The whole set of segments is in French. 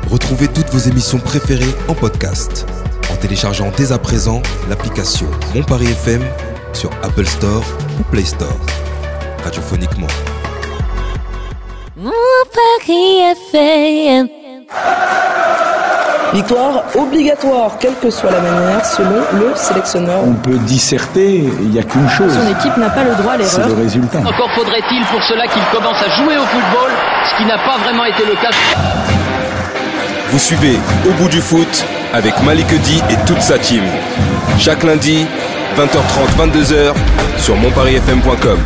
Retrouvez toutes vos émissions préférées en podcast en téléchargeant dès à présent l'application Mon Paris FM sur Apple Store ou Play Store. Radiophoniquement. Mon Paris FM. Victoire obligatoire, quelle que soit la manière, selon le sélectionneur. On peut disserter, il n'y a qu'une chose. Son équipe n'a pas le droit à l'erreur. C'est le résultat. Encore faudrait-il pour cela qu'il commence à jouer au football, ce qui n'a pas vraiment été le cas. Vous suivez Au bout du foot avec Malik Edi et toute sa team. Chaque lundi, 20h30, 22h sur monparisfm.com.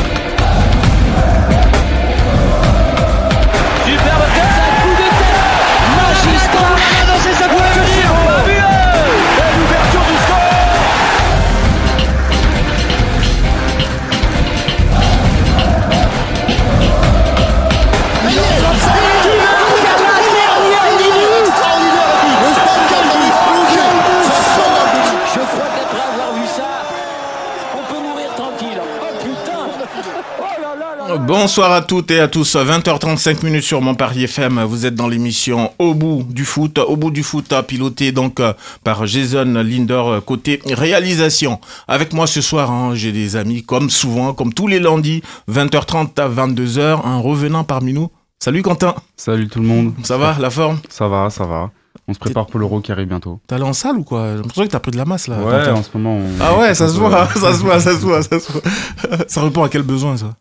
Bonsoir à toutes et à tous, 20h35 sur Mon Paris FM, vous êtes dans l'émission Au bout du foot, piloté donc par Jason Linder côté réalisation. Avec moi ce soir, j'ai des amis comme souvent, comme tous les lundis, 20h30 à 22h, un revenant parmi nous. Salut Quentin. Salut tout le monde. Ça va, la forme? Ça va. On se prépare pour l'Euro qui arrive bientôt. T'es allé en salle ou quoi? J'ai l'impression que t'as pris de la masse là. Ouais, en ce moment. Ah ouais, ça se voit. Ça répond à quel besoin ça?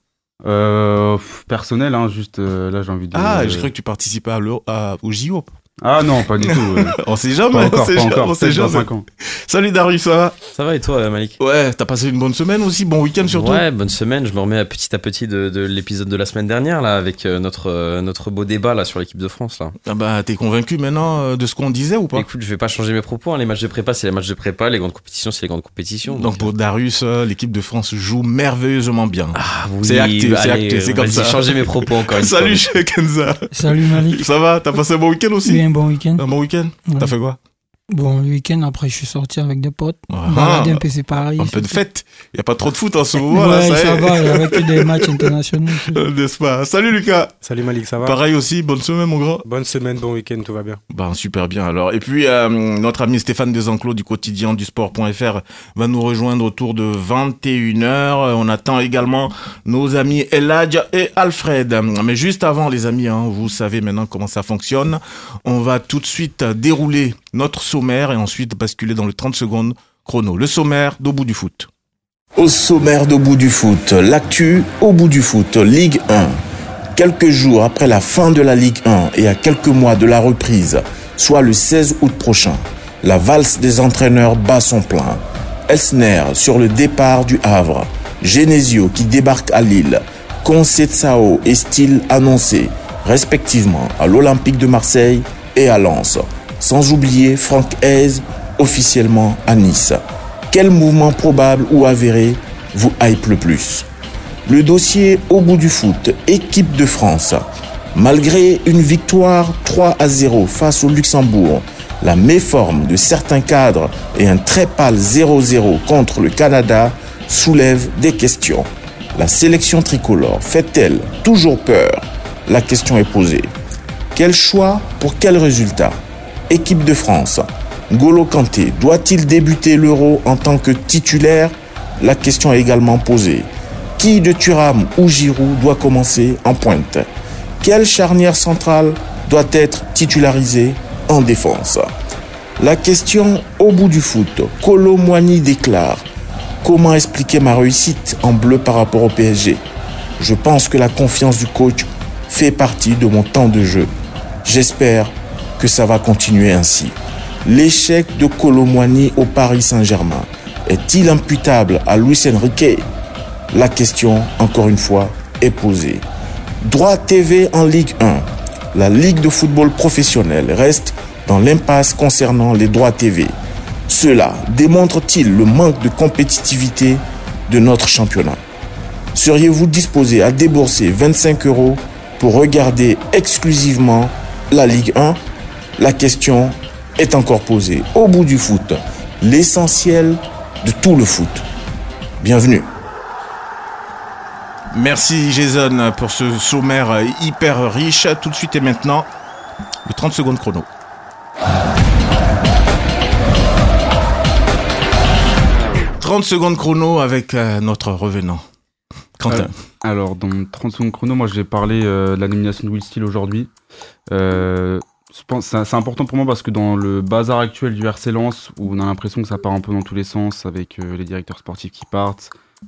Personnel, juste là j'ai envie de... Ah, je croyais que tu participais au JO. Ah non, pas du tout. On sait jamais, on sait jamais. 5 ans. Salut Darius, ça va? Ça va et toi Malik? Ouais, t'as passé une bonne semaine aussi, bon week-end surtout? Ouais, bonne semaine, je me remets petit à petit de l'épisode de la semaine dernière là, avec notre beau débat là sur l'équipe de France là. Ah bah t'es convaincu maintenant de ce qu'on disait ou pas? Écoute, je vais pas changer mes propos, les matchs de prépa c'est les matchs de prépa, les grandes compétitions c'est les grandes compétitions. Donc pour Darius, l'équipe de France joue merveilleusement bien. Ah oui, c'est acté, c'est comme ça. Changer mes propos encore une Salut fois. Kenza. Salut Malik. Ça va? T'as passé un bon week-end aussi? Oui, un bon week-end. Un bon week-end? Ouais. T'as fait quoi? Bon, le week-end, après, je suis sorti avec des potes. Ah, un peu, c'est pareil. Un peu de fête. Il n'y a pas trop de foot en ce moment. Ouais, là, ça va, il y avait que des matchs internationaux. N'est-ce pas? Salut Lucas. Salut Malik, ça va? Pareil aussi, bonne semaine mon grand. Bonne semaine, bon week-end, tout va bien. Super bien alors. Et puis notre ami Stéphane Desenclos du quotidien du sport.fr va nous rejoindre autour de 21h. On attend également nos amis Eladj et Alfred. Mais juste avant les amis, vous savez maintenant comment ça fonctionne. On va tout de suite dérouler notre sommaire et ensuite basculer dans le 30 secondes chrono. Le sommaire d'Au bout du foot. Au sommaire d'Au bout du foot, l'actu Au bout du foot, Ligue 1. Quelques jours après la fin de la Ligue 1 et à quelques mois de la reprise, soit le 16 août prochain, la valse des entraîneurs bat son plein. Elsner sur le départ du Havre, Genesio qui débarque à Lille, Conceição et Steele annoncés, respectivement à l'Olympique de Marseille et à Lens. Sans oublier Franck Hez, officiellement à Nice. Quel mouvement probable ou avéré vous hype le plus? Le dossier Au bout du foot, équipe de France. Malgré une victoire 3-0 face au Luxembourg, la méforme de certains cadres et un très pâle 0-0 contre le Canada soulèvent des questions. La sélection tricolore fait-elle toujours peur? La question est posée. Quel choix pour quel résultat? Équipe de France. N'Golo Kanté doit-il débuter l'Euro en tant que titulaire? La question est également posée. Qui de Thuram ou Giroud doit commencer en pointe? Quelle charnière centrale doit être titularisée en défense? La question au bout du foot. Kolo Muani déclare: comment expliquer ma réussite en bleu par rapport au PSG? Je pense que la confiance du coach fait partie de mon temps de jeu. J'espère que ça va continuer ainsi. L'échec de Kolo Muani au Paris Saint-Germain est-il imputable à Luis Enrique? La question, encore une fois, est posée. Droit TV en Ligue 1. La Ligue de football professionnel reste dans l'impasse concernant les droits TV. Cela démontre-t-il le manque de compétitivité de notre championnat? Seriez-vous disposé à débourser 25 € pour regarder exclusivement la Ligue 1? La question est encore posée. Au bout du foot, l'essentiel de tout le foot. Bienvenue. Merci Jason pour ce sommaire hyper riche. Tout de suite et maintenant, Le 30 secondes chrono. « 30 secondes chrono avec notre revenant. Quentin. Alors, dans 30 secondes chrono, moi, je vais parler de la nomination de Will Steele aujourd'hui. Je pense c'est important pour moi parce que dans le bazar actuel du RC Lens, où on a l'impression que ça part un peu dans tous les sens, avec les directeurs sportifs qui partent,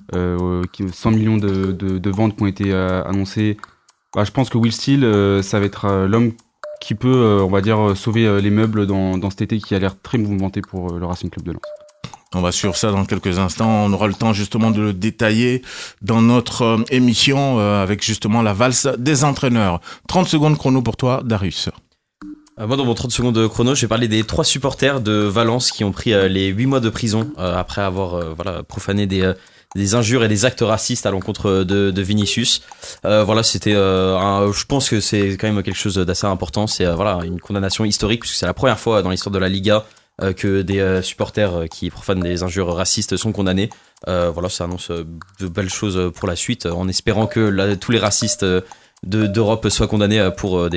100 millions de ventes qui ont été annoncées, je pense que Will Steele, ça va être l'homme qui peut, on va dire, sauver les meubles dans cet été qui a l'air très mouvementé pour le Racing Club de Lens. On va suivre ça dans quelques instants. On aura le temps justement de le détailler dans notre émission avec justement la valse des entraîneurs. 30 secondes chrono pour toi, Darius. Moi, dans mon 30 secondes chrono, je vais parler des 3 supporters de Valence qui ont pris les 8 mois de prison après avoir profané des injures et des actes racistes à l'encontre de Vinicius. C'était je pense que c'est quand même quelque chose d'assez important. C'est une condamnation historique puisque c'est la première fois dans l'histoire de la Liga que des supporters qui profanent des injures racistes sont condamnés. Ça annonce de belles choses pour la suite, en espérant que tous les racistes d'Europe soient condamnés pour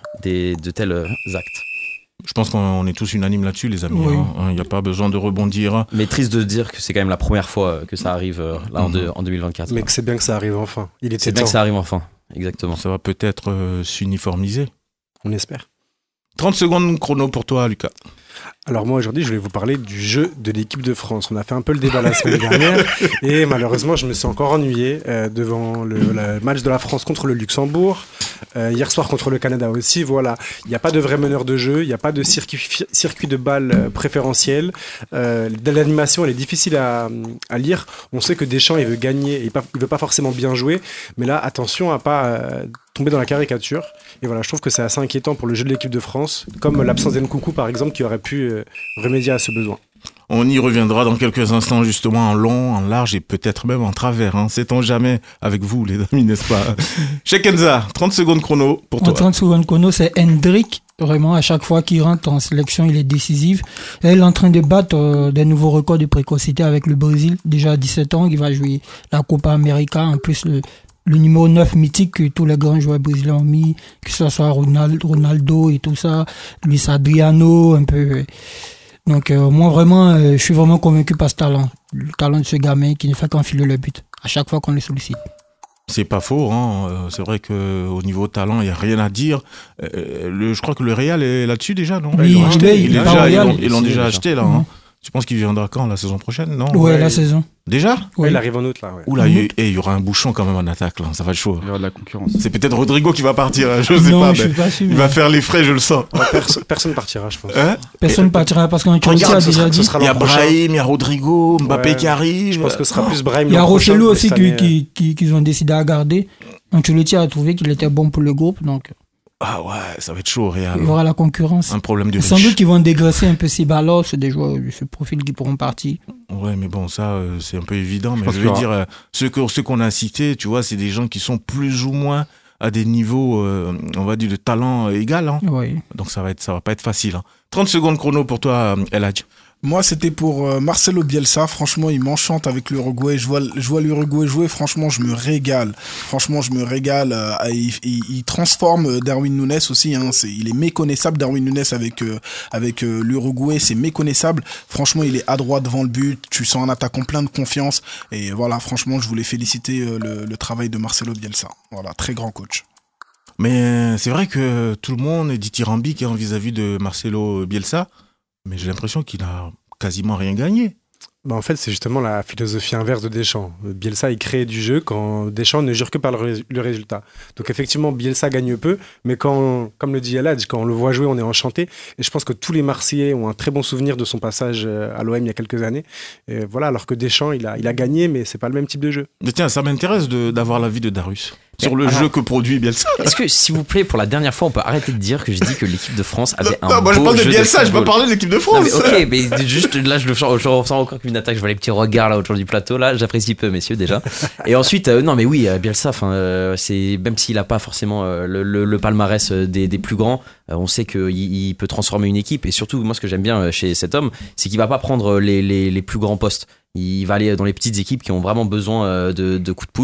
de tels actes. Je pense qu'on est tous unanimes là-dessus, les amis. Oui. Il n'y a pas besoin de rebondir. Mais triste de dire que c'est quand même la première fois que ça arrive en 2024. Mais que c'est bien que ça arrive enfin. C'est bien que ça arrive enfin, exactement. Ça va peut-être s'uniformiser. On espère. 30 secondes chrono pour toi, Lucas. Alors moi aujourd'hui je vais vous parler du jeu de l'équipe de France. On a fait un peu le débat la semaine dernière et malheureusement je me suis encore ennuyé devant le match de la France contre le Luxembourg, hier soir contre le Canada aussi. Voilà, il n'y a pas de vrai meneur de jeu, il n'y a pas de circuit de balle préférentiel. L'animation elle est difficile à lire. On sait que Deschamps il veut gagner, il veut pas forcément bien jouer, mais là attention à pas tomber dans la caricature. Et voilà, je trouve que c'est assez inquiétant pour le jeu de l'équipe de France, comme l'absence d'Nkoukou par exemple qui aurait pu remédier à ce besoin. On y reviendra dans quelques instants justement en long, en large et peut-être même en travers. Sait-on jamais avec vous les amis, n'est-ce pas? Cheikh Enza, 30 secondes chrono pour toi. 30 secondes chrono, c'est Hendrick. Vraiment, à chaque fois qu'il rentre en sélection, il est décisif. Et il est en train de battre des nouveaux records de précocité avec le Brésil. Déjà à 17 ans, il va jouer la Copa América. En plus, le numéro 9 mythique que tous les grands joueurs brésiliens ont mis, que ce soit Ronaldo et tout ça, Luis Adriano, un peu. Donc moi vraiment, je suis vraiment convaincu par ce talent. Le talent de ce gamin qui ne fait qu'enfiler le but à chaque fois qu'on le sollicite. C'est pas faux, c'est vrai qu'au niveau talent, il n'y a rien à dire. Je crois que le Real est là-dessus déjà, non? Oui, ils l'ont déjà acheté là. Tu penses qu'il viendra quand? La saison prochaine, non? Ouais, la saison. Déjà? Ouais, il arrive en août là. Ouais. Oula, il y aura un bouchon quand même en attaque là, ça va être chaud. Il y aura de la concurrence. C'est peut-être Rodrigo qui va partir, je sais pas, mais il va faire les frais, je le sens. Personne partira, je pense. Personne partira parce qu'Ancelotti a déjà dit. Il y a Brahim, il y a Rodrigo, Mbappé qui arrive. Je pense que ce sera plus Brahim. Il y a Rosselló aussi qu'ils ont décidé à garder. Ancelotti a trouvé qu'il était bon pour le groupe, donc. Ah ouais, ça va être chaud, Real. Il y aura la concurrence. Un problème de riche. Sans doute qu'ils vont dégraisser un peu ces ballons, c'est des joueurs de ce profil qui pourront partir. Ouais, mais bon, ça, c'est un peu évident. Mais je veux dire, ceux qu'on a cités, tu vois, c'est des gens qui sont plus ou moins à des niveaux, on va dire, de talent égal. Oui. Donc ça va pas être facile. 30 secondes chrono pour toi, El Hadj. Moi, c'était pour Marcelo Bielsa. Franchement, il m'enchante avec l'Uruguay. Je vois l'Uruguay jouer. Franchement, je me régale. Il transforme Darwin Núñez aussi. Il est méconnaissable, Darwin Núñez avec l'Uruguay. C'est méconnaissable. Franchement, il est adroit devant le but. Tu sens un attaquant plein de confiance. Et voilà, franchement, je voulais féliciter le travail de Marcelo Bielsa. Voilà, très grand coach. Mais c'est vrai que tout le monde est dithyrambique vis-à-vis de Marcelo Bielsa. Mais j'ai l'impression qu'il a quasiment rien gagné. En fait, c'est justement la philosophie inverse de Deschamps. Bielsa, il crée du jeu quand Deschamps ne jure que par le résultat. Donc effectivement, Bielsa gagne peu, mais comme le dit El Hadj, quand on le voit jouer, on est enchanté. Et je pense que tous les Marseillais ont un très bon souvenir de son passage à l'OM il y a quelques années. Et voilà, alors que Deschamps, il a gagné, mais c'est pas le même type de jeu. Mais tiens, ça m'intéresse d'avoir l'avis de Darius sur le jeu que produit Bielsa. Est-ce que, s'il vous plaît, pour la dernière fois, on peut arrêter de dire que j'ai dit que l'équipe de France avait un moi je beau parle de jeu Bielsa, de je peux pas parler de l'équipe de France. Non, mais ok, mais juste là, je ressens encore qu'une attaque. Je vois les petits regards là autour du plateau. Là, j'apprécie peu, messieurs, déjà. Et ensuite, non, mais oui, Bielsa, c'est même s'il a pas forcément le palmarès des plus grands, on sait qu'il peut transformer une équipe. Et surtout, moi, ce que j'aime bien chez cet homme, c'est qu'il va pas prendre les plus grands postes. Il va aller dans les petites équipes qui ont vraiment besoin de coups de pouce.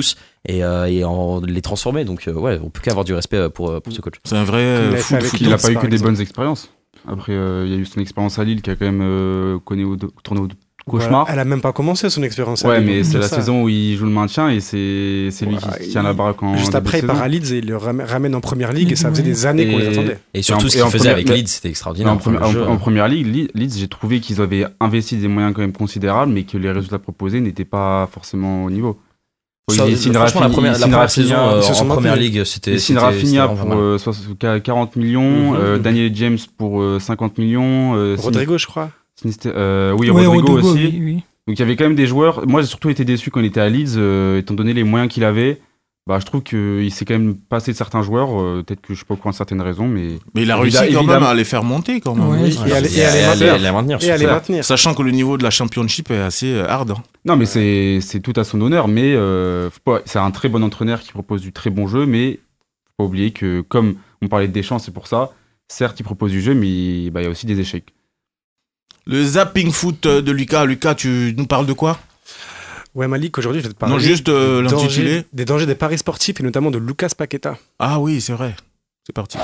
et les transformer. Donc ouais, on peut qu'avoir du respect pour ce coach. C'est un vrai foot. Il n'a pas eu que des bonnes expériences. Après, il y a eu son expérience à Lille qui a quand même tourné au cauchemar. Voilà, elle a même pas commencé son expérience à Ouais, Lille. mais c'est la saison où il joue le maintien et c'est lui qui tient la baraque en juste après, il part à Leeds et il le ramène en première ligue et ça faisait des années qu'on les attendait. Et surtout, ce qu'il faisait avec Leeds, c'était extraordinaire. En première ligue, Leeds, j'ai trouvé qu'ils avaient investi des moyens quand même considérables, mais que les résultats proposés n'étaient pas forcément au niveau. Franchement, la première saison en première ligue, c'était Rafinha pour 40 millions, Daniel James pour 50 millions. Rodrigo, je crois. Oui, Rodrigo aussi. Oui. Donc il y avait quand même des joueurs. Moi, j'ai surtout été déçu quand il était à Leeds, étant donné les moyens qu'il avait. Bah, je trouve qu'il s'est quand même passé de certaines joueurs. Peut-être que je sais pas pour certaines raisons, mais il a réussi quand même à les faire monter quand même. Ouais. Et à les maintenir. Sachant que le niveau de la Championship est assez hard. Hein. Non, mais c'est tout à son honneur. Mais c'est un très bon entraîneur qui propose du très bon jeu, mais faut pas oublier que comme on parlait de Deschamps, c'est pour ça. Certes, il propose du jeu, mais il y a aussi des échecs. Le zapping foot de Lucas. Lucas, tu nous parles de quoi ? Ouais, Malik, aujourd'hui, je vais te parler l'intitulé. Des dangers des paris sportifs et notamment de Lucas Paqueta. Ah oui, c'est vrai. C'est parti.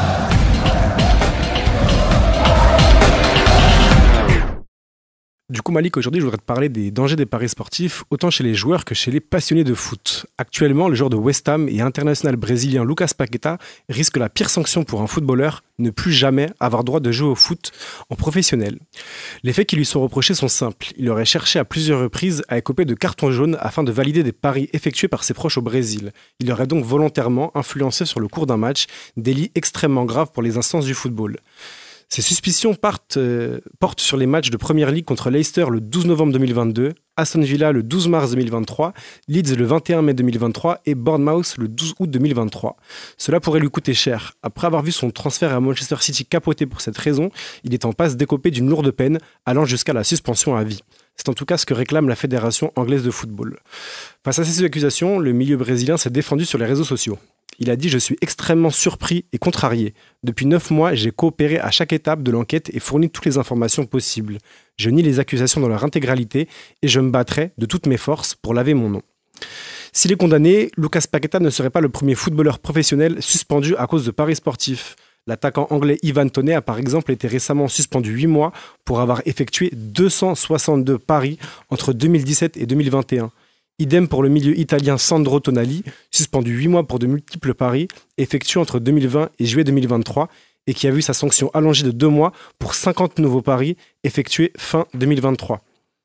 Du coup, Malik, aujourd'hui, je voudrais te parler des dangers des paris sportifs, autant chez les joueurs que chez les passionnés de foot. Actuellement, le joueur de West Ham et international brésilien Lucas Paqueta risque la pire sanction pour un footballeur, ne plus jamais avoir droit de jouer au foot en professionnel. Les faits qui lui sont reprochés sont simples. Il aurait cherché à plusieurs reprises à écoper de cartons jaunes afin de valider des paris effectués par ses proches au Brésil. Il aurait donc volontairement influencé sur le cours d'un match, délit extrêmement grave pour les instances du football. Ces suspicions portent sur les matchs de Première Ligue contre Leicester le 12 novembre 2022, Aston Villa le 12 mars 2023, Leeds le 21 mai 2023 et Bournemouth le 12 août 2023. Cela pourrait lui coûter cher. Après avoir vu son transfert à Manchester City capoter pour cette raison, il est en passe d'écoper d'une lourde peine, allant jusqu'à la suspension à vie. C'est en tout cas ce que réclame la Fédération anglaise de football. Face à ces accusations, le milieu brésilien s'est défendu sur les réseaux sociaux. Il a dit « Je suis extrêmement surpris et contrarié. Depuis 9 mois, j'ai coopéré à chaque étape de l'enquête et fourni toutes les informations possibles. Je nie les accusations dans leur intégralité et je me battrai de toutes mes forces pour laver mon nom. » S'il est condamné, Lucas Paqueta ne serait pas le premier footballeur professionnel suspendu à cause de paris sportifs. L'attaquant anglais Ivan Toney a par exemple été récemment suspendu 8 mois pour avoir effectué 262 paris entre 2017 et 2021. Idem pour le milieu italien Sandro Tonali, suspendu 8 mois pour de multiples paris effectués entre 2020 et juillet 2023 et qui a vu sa sanction allongée de 2 mois pour 50 nouveaux paris effectués fin 2023.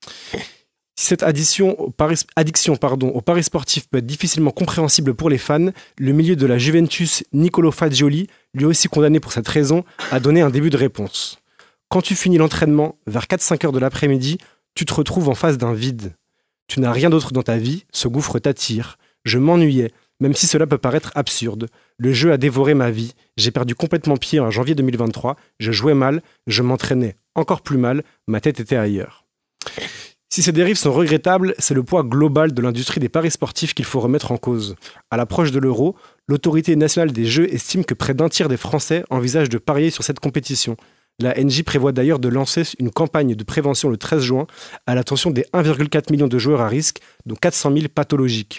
Si cette addiction aux paris sportifs peut être difficilement compréhensible pour les fans, le milieu de la Juventus, Nicolo Fagioli, lui aussi condamné pour cette raison, a donné un début de réponse. Quand tu finis l'entraînement vers 4-5 heures de l'après-midi, tu te retrouves en face d'un vide. Tu n'as rien d'autre dans ta vie, ce gouffre t'attire. Je m'ennuyais, même si cela peut paraître absurde. Le jeu a dévoré ma vie. J'ai perdu complètement pied en janvier 2023. Je jouais mal, je m'entraînais encore plus mal, ma tête était ailleurs. Si ces dérives sont regrettables, c'est le poids global de l'industrie des paris sportifs qu'il faut remettre en cause. À l'approche de l'Euro, l'autorité nationale des jeux estime que près d'un tiers des Français envisagent de parier sur cette compétition. La NJ prévoit d'ailleurs de lancer une campagne de prévention le 13 juin à l'attention des 1,4 million de joueurs à risque, dont 400 000 pathologiques.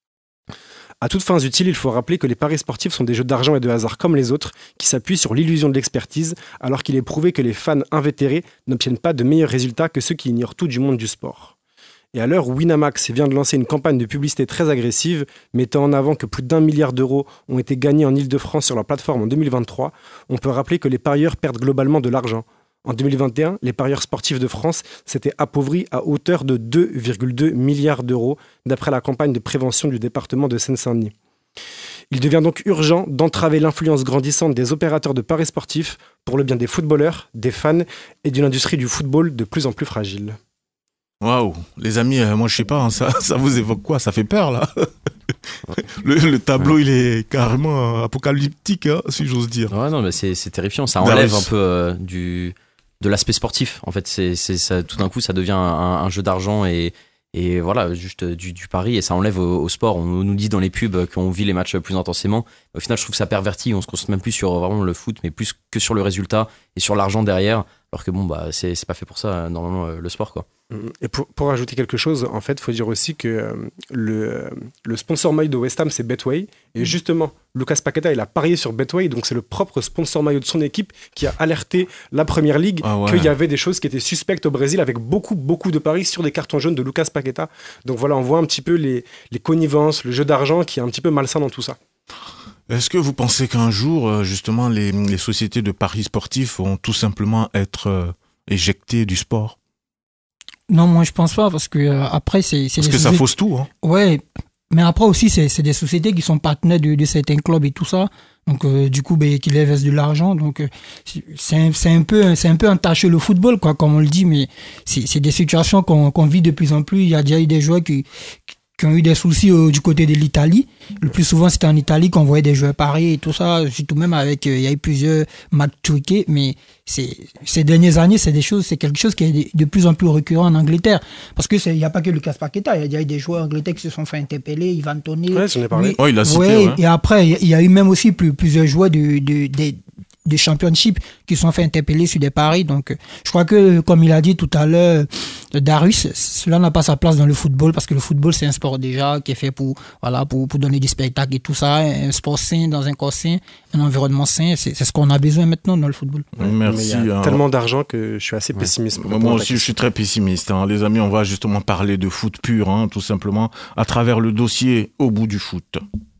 À toutes fins utiles, il faut rappeler que les paris sportifs sont des jeux d'argent et de hasard comme les autres, qui s'appuient sur l'illusion de l'expertise, alors qu'il est prouvé que les fans invétérés n'obtiennent pas de meilleurs résultats que ceux qui ignorent tout du monde du sport. Et à l'heure où Winamax vient de lancer une campagne de publicité très agressive, mettant en avant que plus d'1 milliard d'euros ont été gagnés en Ile-de-France sur leur plateforme en 2023, on peut rappeler que les parieurs perdent globalement de l'argent. En 2021, les parieurs sportifs de France s'étaient appauvris à hauteur de 2,2 milliards d'euros, d'après la campagne de prévention du département de Seine-Saint-Denis. Il devient donc urgent d'entraver l'influence grandissante des opérateurs de paris sportifs pour le bien des footballeurs, des fans et d'une industrie du football de plus en plus fragile. Waouh, les amis, moi je sais pas, hein, ça vous évoque quoi ? Ça fait peur là. Le tableau il est carrément apocalyptique, hein, si j'ose dire. Ouais, non, mais c'est terrifiant. Ça enlève un peu de l'aspect sportif. En fait, c'est ça, tout d'un coup, ça devient un jeu d'argent et voilà, juste du pari, et ça enlève au sport. On nous dit dans les pubs qu'on vit les matchs plus intensément. Au final, je trouve que ça pervertit. On se concentre même plus sur vraiment le foot, mais plus que sur le résultat et sur l'argent derrière. Alors que bon, bah, c'est pas fait pour ça, normalement, le sport, quoi. Et pour ajouter quelque chose, en fait, il faut dire aussi que le sponsor maillot de West Ham, c'est Betway. Et justement, Lucas Paqueta, il a parié sur Betway, donc c'est le propre sponsor maillot de son équipe qui a alerté la Première Ligue qu'il y avait des choses qui étaient suspectes au Brésil, avec beaucoup de paris sur des cartons jaunes de Lucas Paqueta. Donc voilà, on voit un petit peu les connivences, le jeu d'argent qui est un petit peu malsain dans tout ça. Est-ce que vous pensez qu'un jour, justement, les sociétés de paris sportifs vont tout simplement être éjectées du sport ? Non, moi je pense pas, parce que après c'est parce que ça fausse tout, hein. Ouais, mais après aussi c'est des sociétés qui sont partenaires de certains clubs et tout ça, donc du coup qui lèvent de l'argent, donc c'est un peu entaché le football, quoi, comme on le dit, mais c'est des situations qu'on vit de plus en plus. Il y a déjà eu des joueurs qui ont eu des soucis du côté de l'Italie. Le plus souvent, c'était en Italie qu'on voyait des joueurs parier et tout ça, surtout même avec, il y a eu plusieurs matchs truqués, mais ces dernières années, c'est quelque chose qui est de plus en plus récurrent en Angleterre. Parce que il n'y a pas que Lucas Paqueta, il y a déjà eu des joueurs anglais qui se sont fait interpeller, Ivan Toney. Ouais, j'en ai parlé. Il a cité, ouais. Et après, il y a eu même aussi plusieurs joueurs des championships qui sont fait interpeller sur des paris. Donc, je crois que, comme il a dit tout à l'heure, Darius, cela n'a pas sa place dans le football, parce que le football, c'est un sport déjà qui est fait pour donner du spectacle et tout ça, un sport sain dans un corps sain, un environnement sain. C'est ce qu'on a besoin maintenant dans le football. Merci. Mais il y a tellement d'argent que je suis assez pessimiste. Moi aussi, je suis très pessimiste, hein. Les amis, on va justement parler de foot pur, hein, tout simplement, à travers le dossier Au bout du foot.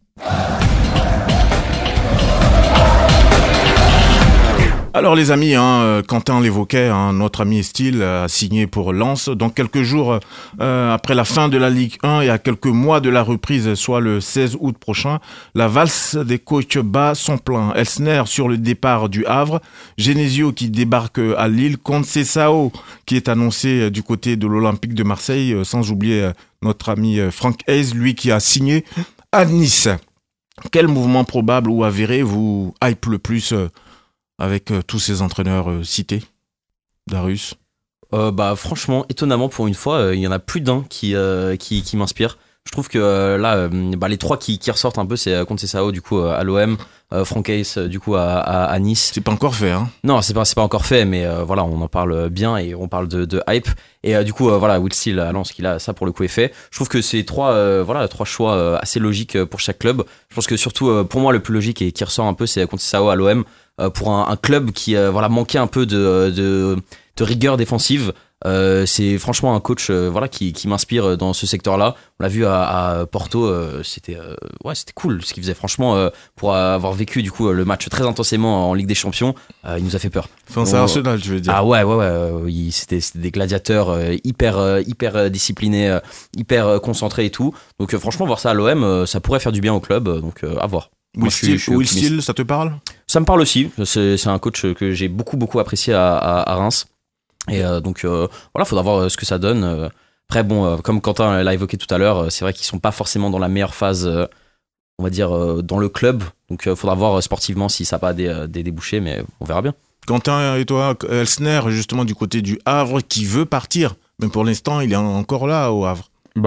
Alors les amis, Quentin l'évoquait, notre ami Estil a signé pour Lens. Donc quelques jours après la fin de la Ligue 1 et à quelques mois de la reprise, soit le 16 août prochain, la valse des coachs bat son plein. Elsner sur le départ du Havre, Genesio qui débarque à Lille, Conceição qui est annoncé du côté de l'Olympique de Marseille, sans oublier notre ami Franck Hayes, lui qui a signé à Nice. Quel mouvement probable ou avéré vous hype le plus avec tous ces entraîneurs cités, Darius? Franchement, étonnamment, pour une fois, il y en a plus d'un qui m'inspire. Je trouve que là, les trois qui ressortent un peu, c'est Conceição du coup à l'OM, Franck Hayes du coup à Nice. C'est pas encore fait, hein? Non, c'est pas encore fait, mais voilà, on en parle bien et on parle de hype. Et du coup, Will Steele à Lens, qui là, ça pour le coup est fait. Je trouve que c'est trois choix assez logiques pour chaque club. Je pense que surtout, pour moi, le plus logique et qui ressort un peu, c'est Conceição à l'OM. Pour un club qui manquait un peu de rigueur défensive. C'est franchement un coach qui m'inspire dans ce secteur-là. On l'a vu à Porto, c'était cool ce qu'il faisait, franchement, pour avoir vécu du coup le match très intensément en Ligue des Champions. Il nous a fait peur. Enfin, c'est Arsenal, je veux dire. Ah ouais, c'était des gladiateurs hyper disciplinés, hyper concentrés et tout. Donc franchement, voir ça à l'OM, ça pourrait faire du bien au club. Donc à voir. Will Steele, ça te parle? Ça me parle aussi. C'est un coach que j'ai beaucoup apprécié à Reims. Et faudra voir ce que ça donne. Après, comme Quentin l'a évoqué tout à l'heure, c'est vrai qu'ils sont pas forcément dans la meilleure phase, on va dire, dans le club. Donc, faudra voir sportivement si ça n'a pas des débouchés, mais on verra bien. Quentin et toi, Elsner, justement du côté du Havre, qui veut partir, mais pour l'instant, il est encore là au Havre.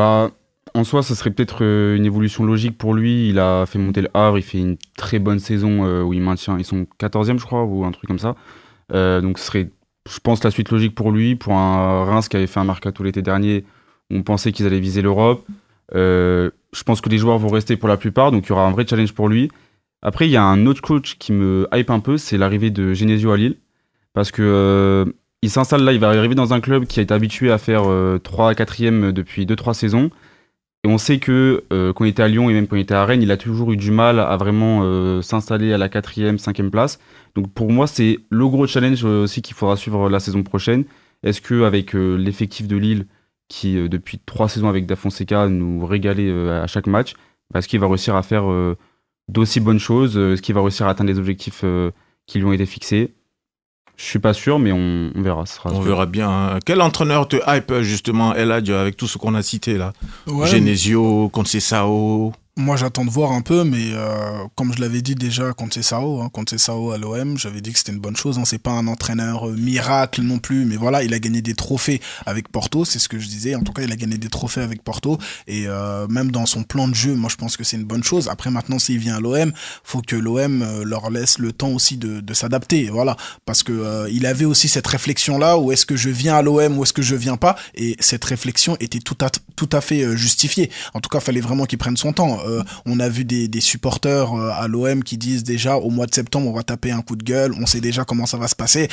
En soi, ça serait peut-être une évolution logique pour lui. Il a fait monter le Havre, il fait une très bonne saison où il maintient. Ils sont 14e, je crois, ou un truc comme ça. Donc, ce serait, je pense, la suite logique pour lui. Pour un Reims qui avait fait un mercato l'été dernier, on pensait qu'ils allaient viser l'Europe. Je pense que les joueurs vont rester pour la plupart, donc il y aura un vrai challenge pour lui. Après, il y a un autre coach qui me hype un peu, c'est l'arrivée de Genesio à Lille. Parce que il s'installe là, il va arriver dans un club qui a été habitué à faire 3 à 4e depuis 2-3 saisons. Et on sait que quand il était à Lyon et même quand il était à Rennes, il a toujours eu du mal à vraiment s'installer à la 4e, 5e place. Donc pour moi, c'est le gros challenge aussi qu'il faudra suivre la saison prochaine. Est-ce qu'avec l'effectif de Lille, qui depuis 3 saisons avec Da Fonseca nous régalait à chaque match, est-ce qu'il va réussir à faire d'aussi bonnes choses? Est-ce qu'il va réussir à atteindre les objectifs qui lui ont été fixés? Je suis pas sûr, mais on verra. On verra bien. Hein. Quel entraîneur te hype justement, Eladj, avec tout ce qu'on a cité là? Ouais. Genesio, Conceição. Moi, j'attends de voir un peu, mais comme je l'avais dit déjà contre Sessao à l'OM, j'avais dit que c'était une bonne chose. C'est pas un entraîneur miracle non plus, mais voilà, il a gagné des trophées avec Porto, c'est ce que je disais. En tout cas, il a gagné des trophées avec Porto, et même dans son plan de jeu, moi, je pense que c'est une bonne chose. Après, maintenant, s'il vient à l'OM, faut que l'OM leur laisse le temps aussi de s'adapter, voilà, parce que il avait aussi cette réflexion-là, où est-ce que je viens à l'OM, ou est-ce que je viens pas, et cette réflexion était tout à fait justifiée. En tout cas, fallait vraiment qu'il prenne son temps. On a vu des supporters à l'OM qui disent déjà au mois de septembre on va taper un coup de gueule, on sait déjà comment ça va se passer.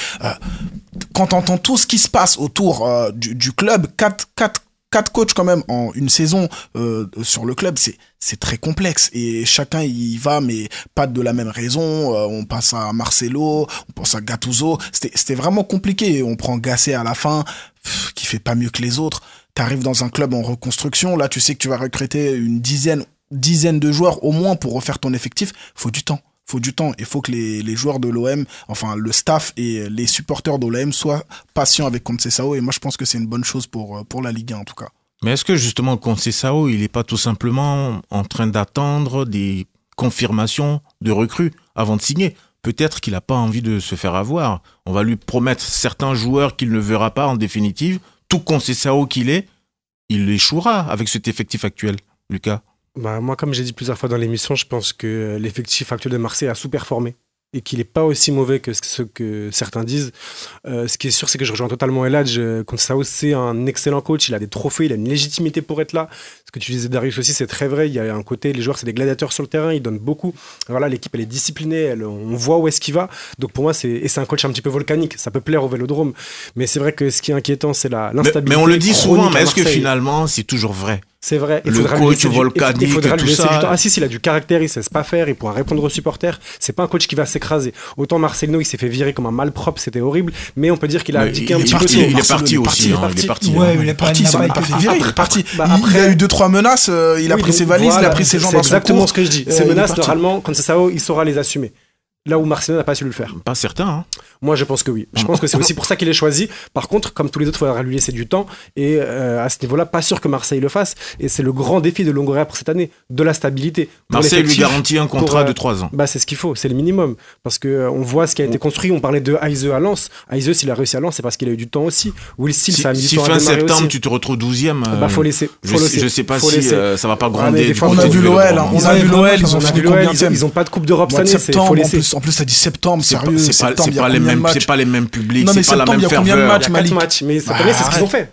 Quand t'entends tout ce qui se passe autour du club, quatre coachs quand même en une saison sur le club, c'est très complexe et chacun y va mais pas de la même raison. On passe à Marcelo, on pense à Gattuso, c'était vraiment compliqué. On prend Gasset à la fin qui fait pas mieux que les autres. T'arrives dans un club en reconstruction, là tu sais que tu vas recruter une dizaine de joueurs au moins pour refaire ton effectif. Faut du temps. Il faut que les joueurs de l'OM, enfin le staff et les supporters de l'OM soient patients avec Conceição, et moi je pense que c'est une bonne chose pour la Ligue 1 en tout cas. Mais est-ce que justement Conceição, il n'est pas tout simplement en train d'attendre des confirmations de recrues avant de signer? Peut-être qu'il n'a pas envie de se faire avoir. On va lui promettre certains joueurs qu'il ne verra pas en définitive. Tout Conceição qu'il est, il échouera avec cet effectif actuel. Lucas? Moi, comme j'ai dit plusieurs fois dans l'émission, je pense que l'effectif actuel de Marseille a sous-performé et qu'il n'est pas aussi mauvais que ce que certains disent. Ce qui est sûr, c'est que je rejoins totalement Eladj. Conceição, c'est un excellent coach, il a des trophées, il a une légitimité pour être là. Ce que tu disais, Darius, aussi, c'est très vrai. Il y a un côté, les joueurs, c'est des gladiateurs sur le terrain, ils donnent beaucoup. Voilà, l'équipe, elle est disciplinée, on voit où est-ce qu'il va. Donc pour moi, c'est un coach un petit peu volcanique. Ça peut plaire au Vélodrome. Mais c'est vrai que ce qui est inquiétant, c'est l'instabilité. Mais on le dit souvent, mais est-ce que finalement, c'est toujours vrai? C'est vrai. Le coach volcanique, il faudra lui laisser tout ça. Du temps. Ah si, il a du caractère, il sait pas faire, il pourra répondre aux supporters. C'est pas un coach qui va s'écraser. Autant Marcelino, il s'est fait virer comme un malpropre, c'était horrible. Mais on peut dire qu'il a abdiqué un petit peu. Il est parti aussi. Il est parti. Ouais, il est parti. Il a fait virer. Il est parti. Il a eu 2-3 menaces. Il a pris ses valises, il a pris ses gens dans son cours. C'est exactement ce que je dis. Ces menaces, normalement, quand c'est ça, il saura les assumer. Là où Marcelino n'a pas su le faire. Pas certain, hein. Moi, je pense que oui. Je pense que c'est aussi pour ça qu'il est choisi. Par contre, comme tous les autres, il faudra lui laisser du temps. Et à ce niveau-là, pas sûr que Marseille le fasse. Et c'est le grand défi de Longoria pour cette année, de la stabilité. Marseille lui garantit un contrat de 3 ans. C'est ce qu'il faut, c'est le minimum. Parce qu'on voit ce qui a été construit. On parlait de Heise à Lens. Heise, s'il a réussi à Lens, c'est parce qu'il a eu du temps aussi. Will Steele, ça a mis du temps à démarrer aussi. Si fin septembre, tu te retrouves 12e, faut laisser. Je sais pas si ça va pas gronder. On a vu l'OL. Ils ont fini combienième. Ils ont pas de Coupe d'Europe cette année. Faut laisser. En plus, t'as dit septembre. Sérieux, c'est pas les mêmes publics, c'est pas la même ferveur. Il y a 4 matchs, mais cette année, c'est ce qu'ils ont fait.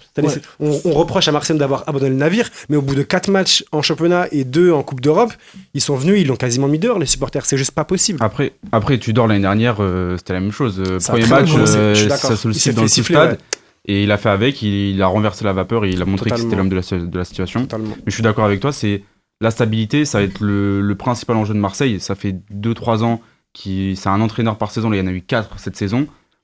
On reproche à Marseille d'avoir abandonné le navire, mais au bout de 4 matchs en championnat et 2 en Coupe d'Europe, ils sont venus, ils l'ont quasiment mis dehors, les supporters. C'est juste pas possible. Après Tudor l'année dernière, c'était la même chose. Premier match, ça sollicite dans le stade. Et il a fait avec, il a renversé la vapeur et il a montré que c'était l'homme de la situation. Totalement. Mais je suis d'accord avec toi, c'est la stabilité, ça va être le principal enjeu de Marseille. Ça fait 2-3 ans c'est un entraîneur par saison, là il y en a eu 4 cette saison.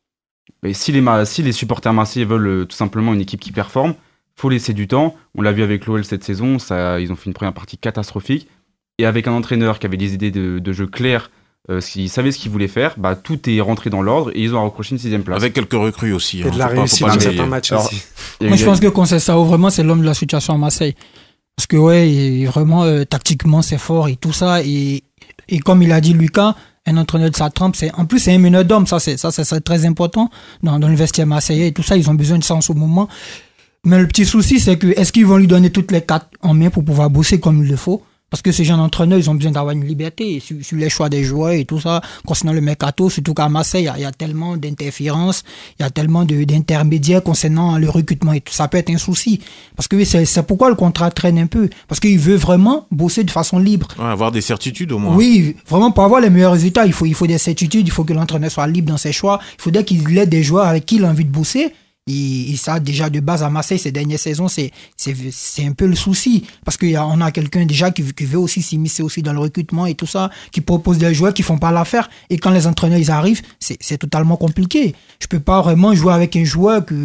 Et si les supporters marseillais veulent tout simplement une équipe qui performe, faut laisser du temps. On l'a vu avec l'OL cette saison, ils ont fait une première partie catastrophique. Et avec un entraîneur qui avait des idées de jeu claires, qui savait ce qu'il voulait faire, tout est rentré dans l'ordre et ils ont accroché une 6e place. Avec quelques recrues aussi. Et de la réussite dans certains matchs aussi. Moi je pense que Conceição vraiment c'est l'homme de la situation à Marseille. Parce que vraiment tactiquement c'est fort et tout ça. Et comme il a dit Lucas, un entraîneur de sa trempe, c'est un meneur d'hommes, ça c'est très important dans le vestiaire marseillais et tout ça, ils ont besoin de ça en ce moment. Mais le petit souci, c'est que est-ce qu'ils vont lui donner toutes les cartes en main pour pouvoir bosser comme il le faut? Parce que ces jeunes entraîneurs, ils ont besoin d'avoir une liberté sur les choix des joueurs et tout ça. Concernant le mercato, surtout qu'à Marseille, il y a tellement d'interférences, il y a tellement d'intermédiaires concernant le recrutement et tout. Ça peut être un souci. Parce que c'est pourquoi le contrat traîne un peu. Parce qu'il veut vraiment bosser de façon libre. Ouais, avoir des certitudes au moins. Oui, vraiment pour avoir les meilleurs résultats, il faut des certitudes, il faut que l'entraîneur soit libre dans ses choix. Il faudrait qu'il ait des joueurs avec qui il a envie de bosser. Et ça, déjà, de base, à Marseille, ces dernières saisons, c'est un peu le souci. Parce qu'on a quelqu'un déjà qui veut aussi s'immiscer aussi dans le recrutement et tout ça, qui propose des joueurs qui font pas l'affaire. Et quand les entraîneurs, ils arrivent, c'est totalement compliqué. Je peux pas vraiment jouer avec un joueur que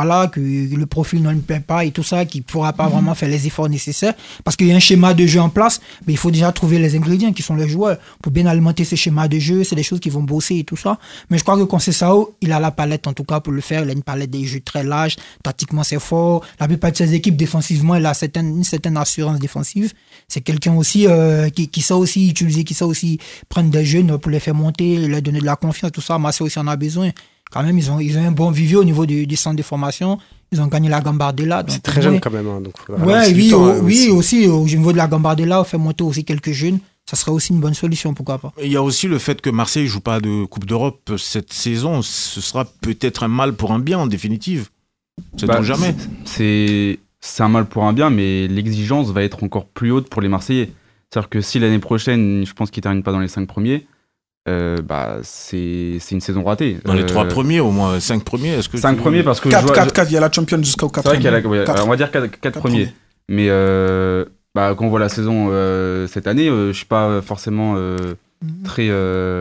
le profil ne lui plaît pas et tout ça, qui pourra pas vraiment faire les efforts nécessaires. Parce qu'il y a un schéma de jeu en place, mais il faut déjà trouver les ingrédients qui sont les joueurs. Pour bien alimenter ce schéma de jeu, c'est des choses qui vont bosser et tout ça. Mais je crois que Conceição, il a la palette, en tout cas, pour le faire. Il a une palette des jeu très large, tactiquement c'est fort. La plupart de ces équipes défensivement, il a une certaine assurance défensive. C'est quelqu'un aussi qui sait aussi utiliser, qui sait aussi prendre des jeunes pour les faire monter, leur donner de la confiance, tout ça. Marseille aussi en a besoin. Quand même, ils ont un bon vivier au niveau du centre de formation. Ils ont gagné la Gambardella. C'est très jeune quand même. Hein, donc aussi au niveau de la Gambardella, on fait monter aussi quelques jeunes. Ça serait aussi une bonne solution, pourquoi pas. Il y a aussi le fait que Marseille ne joue pas de Coupe d'Europe cette saison. Ce sera peut-être un mal pour un bien, en définitive. Sait-on jamais. C'est un mal pour un bien, mais l'exigence va être encore plus haute pour les Marseillais. C'est-à-dire que si l'année prochaine, je pense qu'ils ne terminent pas dans les 5 premiers, c'est une saison ratée. Dans les 3 premiers, au moins 5 premiers, est-ce que 5 premiers parce que 4, il y a la Champions jusqu'au 4. C'est vrai qu'il y a on va dire 4 premiers. Mais quand on voit la saison cette année, je suis pas forcément très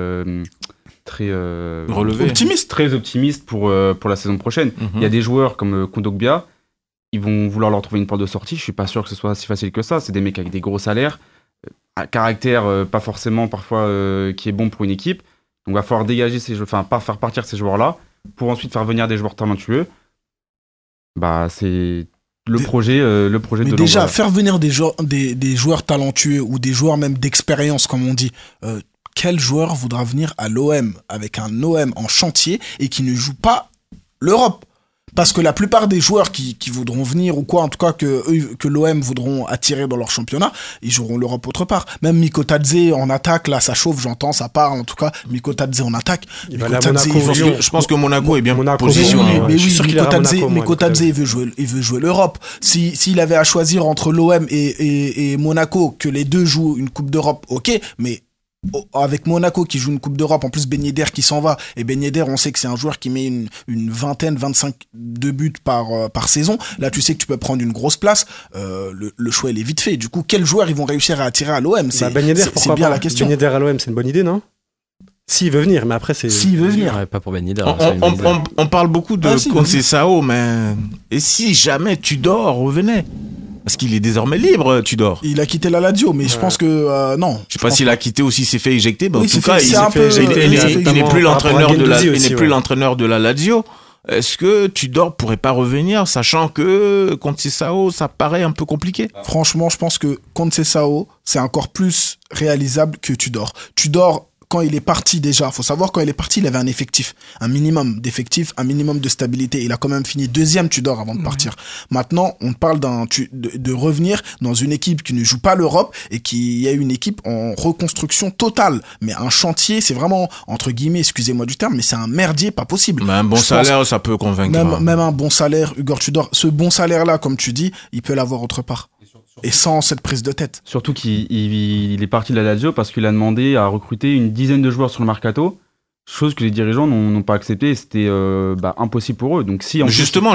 optimiste pour la saison prochaine. Il y a des joueurs comme Kondogbia, ils vont vouloir leur trouver une porte de sortie. Je suis pas sûr que ce soit si facile que ça. C'est des mecs avec des gros salaires, un caractère pas forcément parfois qui est bon pour une équipe. Donc il va falloir dégager ces joueurs, pas faire partir ces joueurs-là pour ensuite faire venir des joueurs talentueux. C'est le projet mais de déjà faire venir des joueurs talentueux ou des joueurs même d'expérience comme on dit. Quel joueur voudra venir à l'OM avec un OM en chantier et qui ne joue pas l'Europe? Parce que la plupart des joueurs qui voudront venir ou quoi, en tout cas que l'OM voudront attirer dans leur championnat, ils joueront l'Europe autre part. Même Mikotadze en attaque, là ça chauffe, j'entends, ça parle en tout cas. Mikotadze en attaque. Je pense que Monaco est bien positionné. Mais oui, Mikotadze il veut jouer l'Europe. S'il avait à choisir entre l'OM et Monaco, que les deux jouent une Coupe d'Europe, ok, mais avec Monaco qui joue une Coupe d'Europe, en plus Ben Yedder qui s'en va, et Ben Yedder on sait que c'est un joueur qui met une 25 de buts par saison, là tu sais que tu peux prendre une grosse place, le choix il est vite fait. Du coup quels joueurs ils vont réussir à attirer à l'OM, c'est bien la question. Ben Yedder à l'OM c'est une bonne idée, non? S'il veut venir, mais après c'est... S'il veut venir. Ouais, pas pour Ben Yedder. On parle beaucoup de Conceição, mais... Et si jamais Tudor revenait? Parce qu'il est désormais libre, Tudor. Il a quitté la Lazio, mais je pense que non. Je sais pas s'il a quitté ou s'il s'est fait éjecter. En tout cas, il n'est plus l'entraîneur de la Lazio. Est-ce que Tudor pourrait pas revenir, sachant que Conceição, ça paraît un peu compliqué? Franchement, je pense que Conceição, c'est encore plus réalisable que Tudor. Tudor, quand il est parti déjà, faut savoir quand il est parti, il avait un effectif, un minimum d'effectifs, un minimum de stabilité. Il a quand même fini 2e Tudor avant de partir. Maintenant, on parle de revenir dans une équipe qui ne joue pas l'Europe et qui est une équipe en reconstruction totale. Mais un chantier, c'est vraiment, entre guillemets, excusez-moi du terme, mais c'est un merdier pas possible. Mais un bon salaire, ça peut convaincre. Même un bon salaire, Igor Tudor, ce bon salaire-là, comme tu dis, il peut l'avoir autre part. Et sans cette prise de tête. Surtout qu'il est parti de la Lazio parce qu'il a demandé à recruter une dizaine de joueurs sur le mercato, chose que les dirigeants n'ont pas accepté et c'était impossible pour eux. Donc si justement,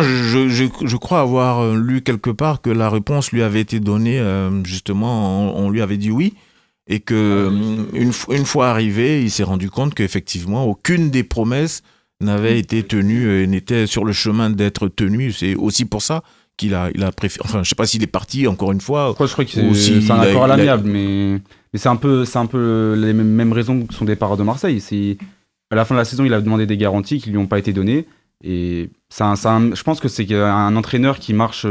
je crois avoir lu quelque part que la réponse lui avait été donnée, justement, on lui avait dit oui, et que une fois arrivé, il s'est rendu compte qu'effectivement, aucune des promesses n'avait été tenue et n'était sur le chemin d'être tenue. C'est aussi pour ça qu'il a préféré. Enfin, je sais pas s'il est parti encore une fois. Je crois que c'est un accord à l'amiable, mais c'est un peu les mêmes raisons que son départ de Marseille. À la fin de la saison, il a demandé des garanties qui lui ont pas été données. Et je pense que c'est un entraîneur qui marche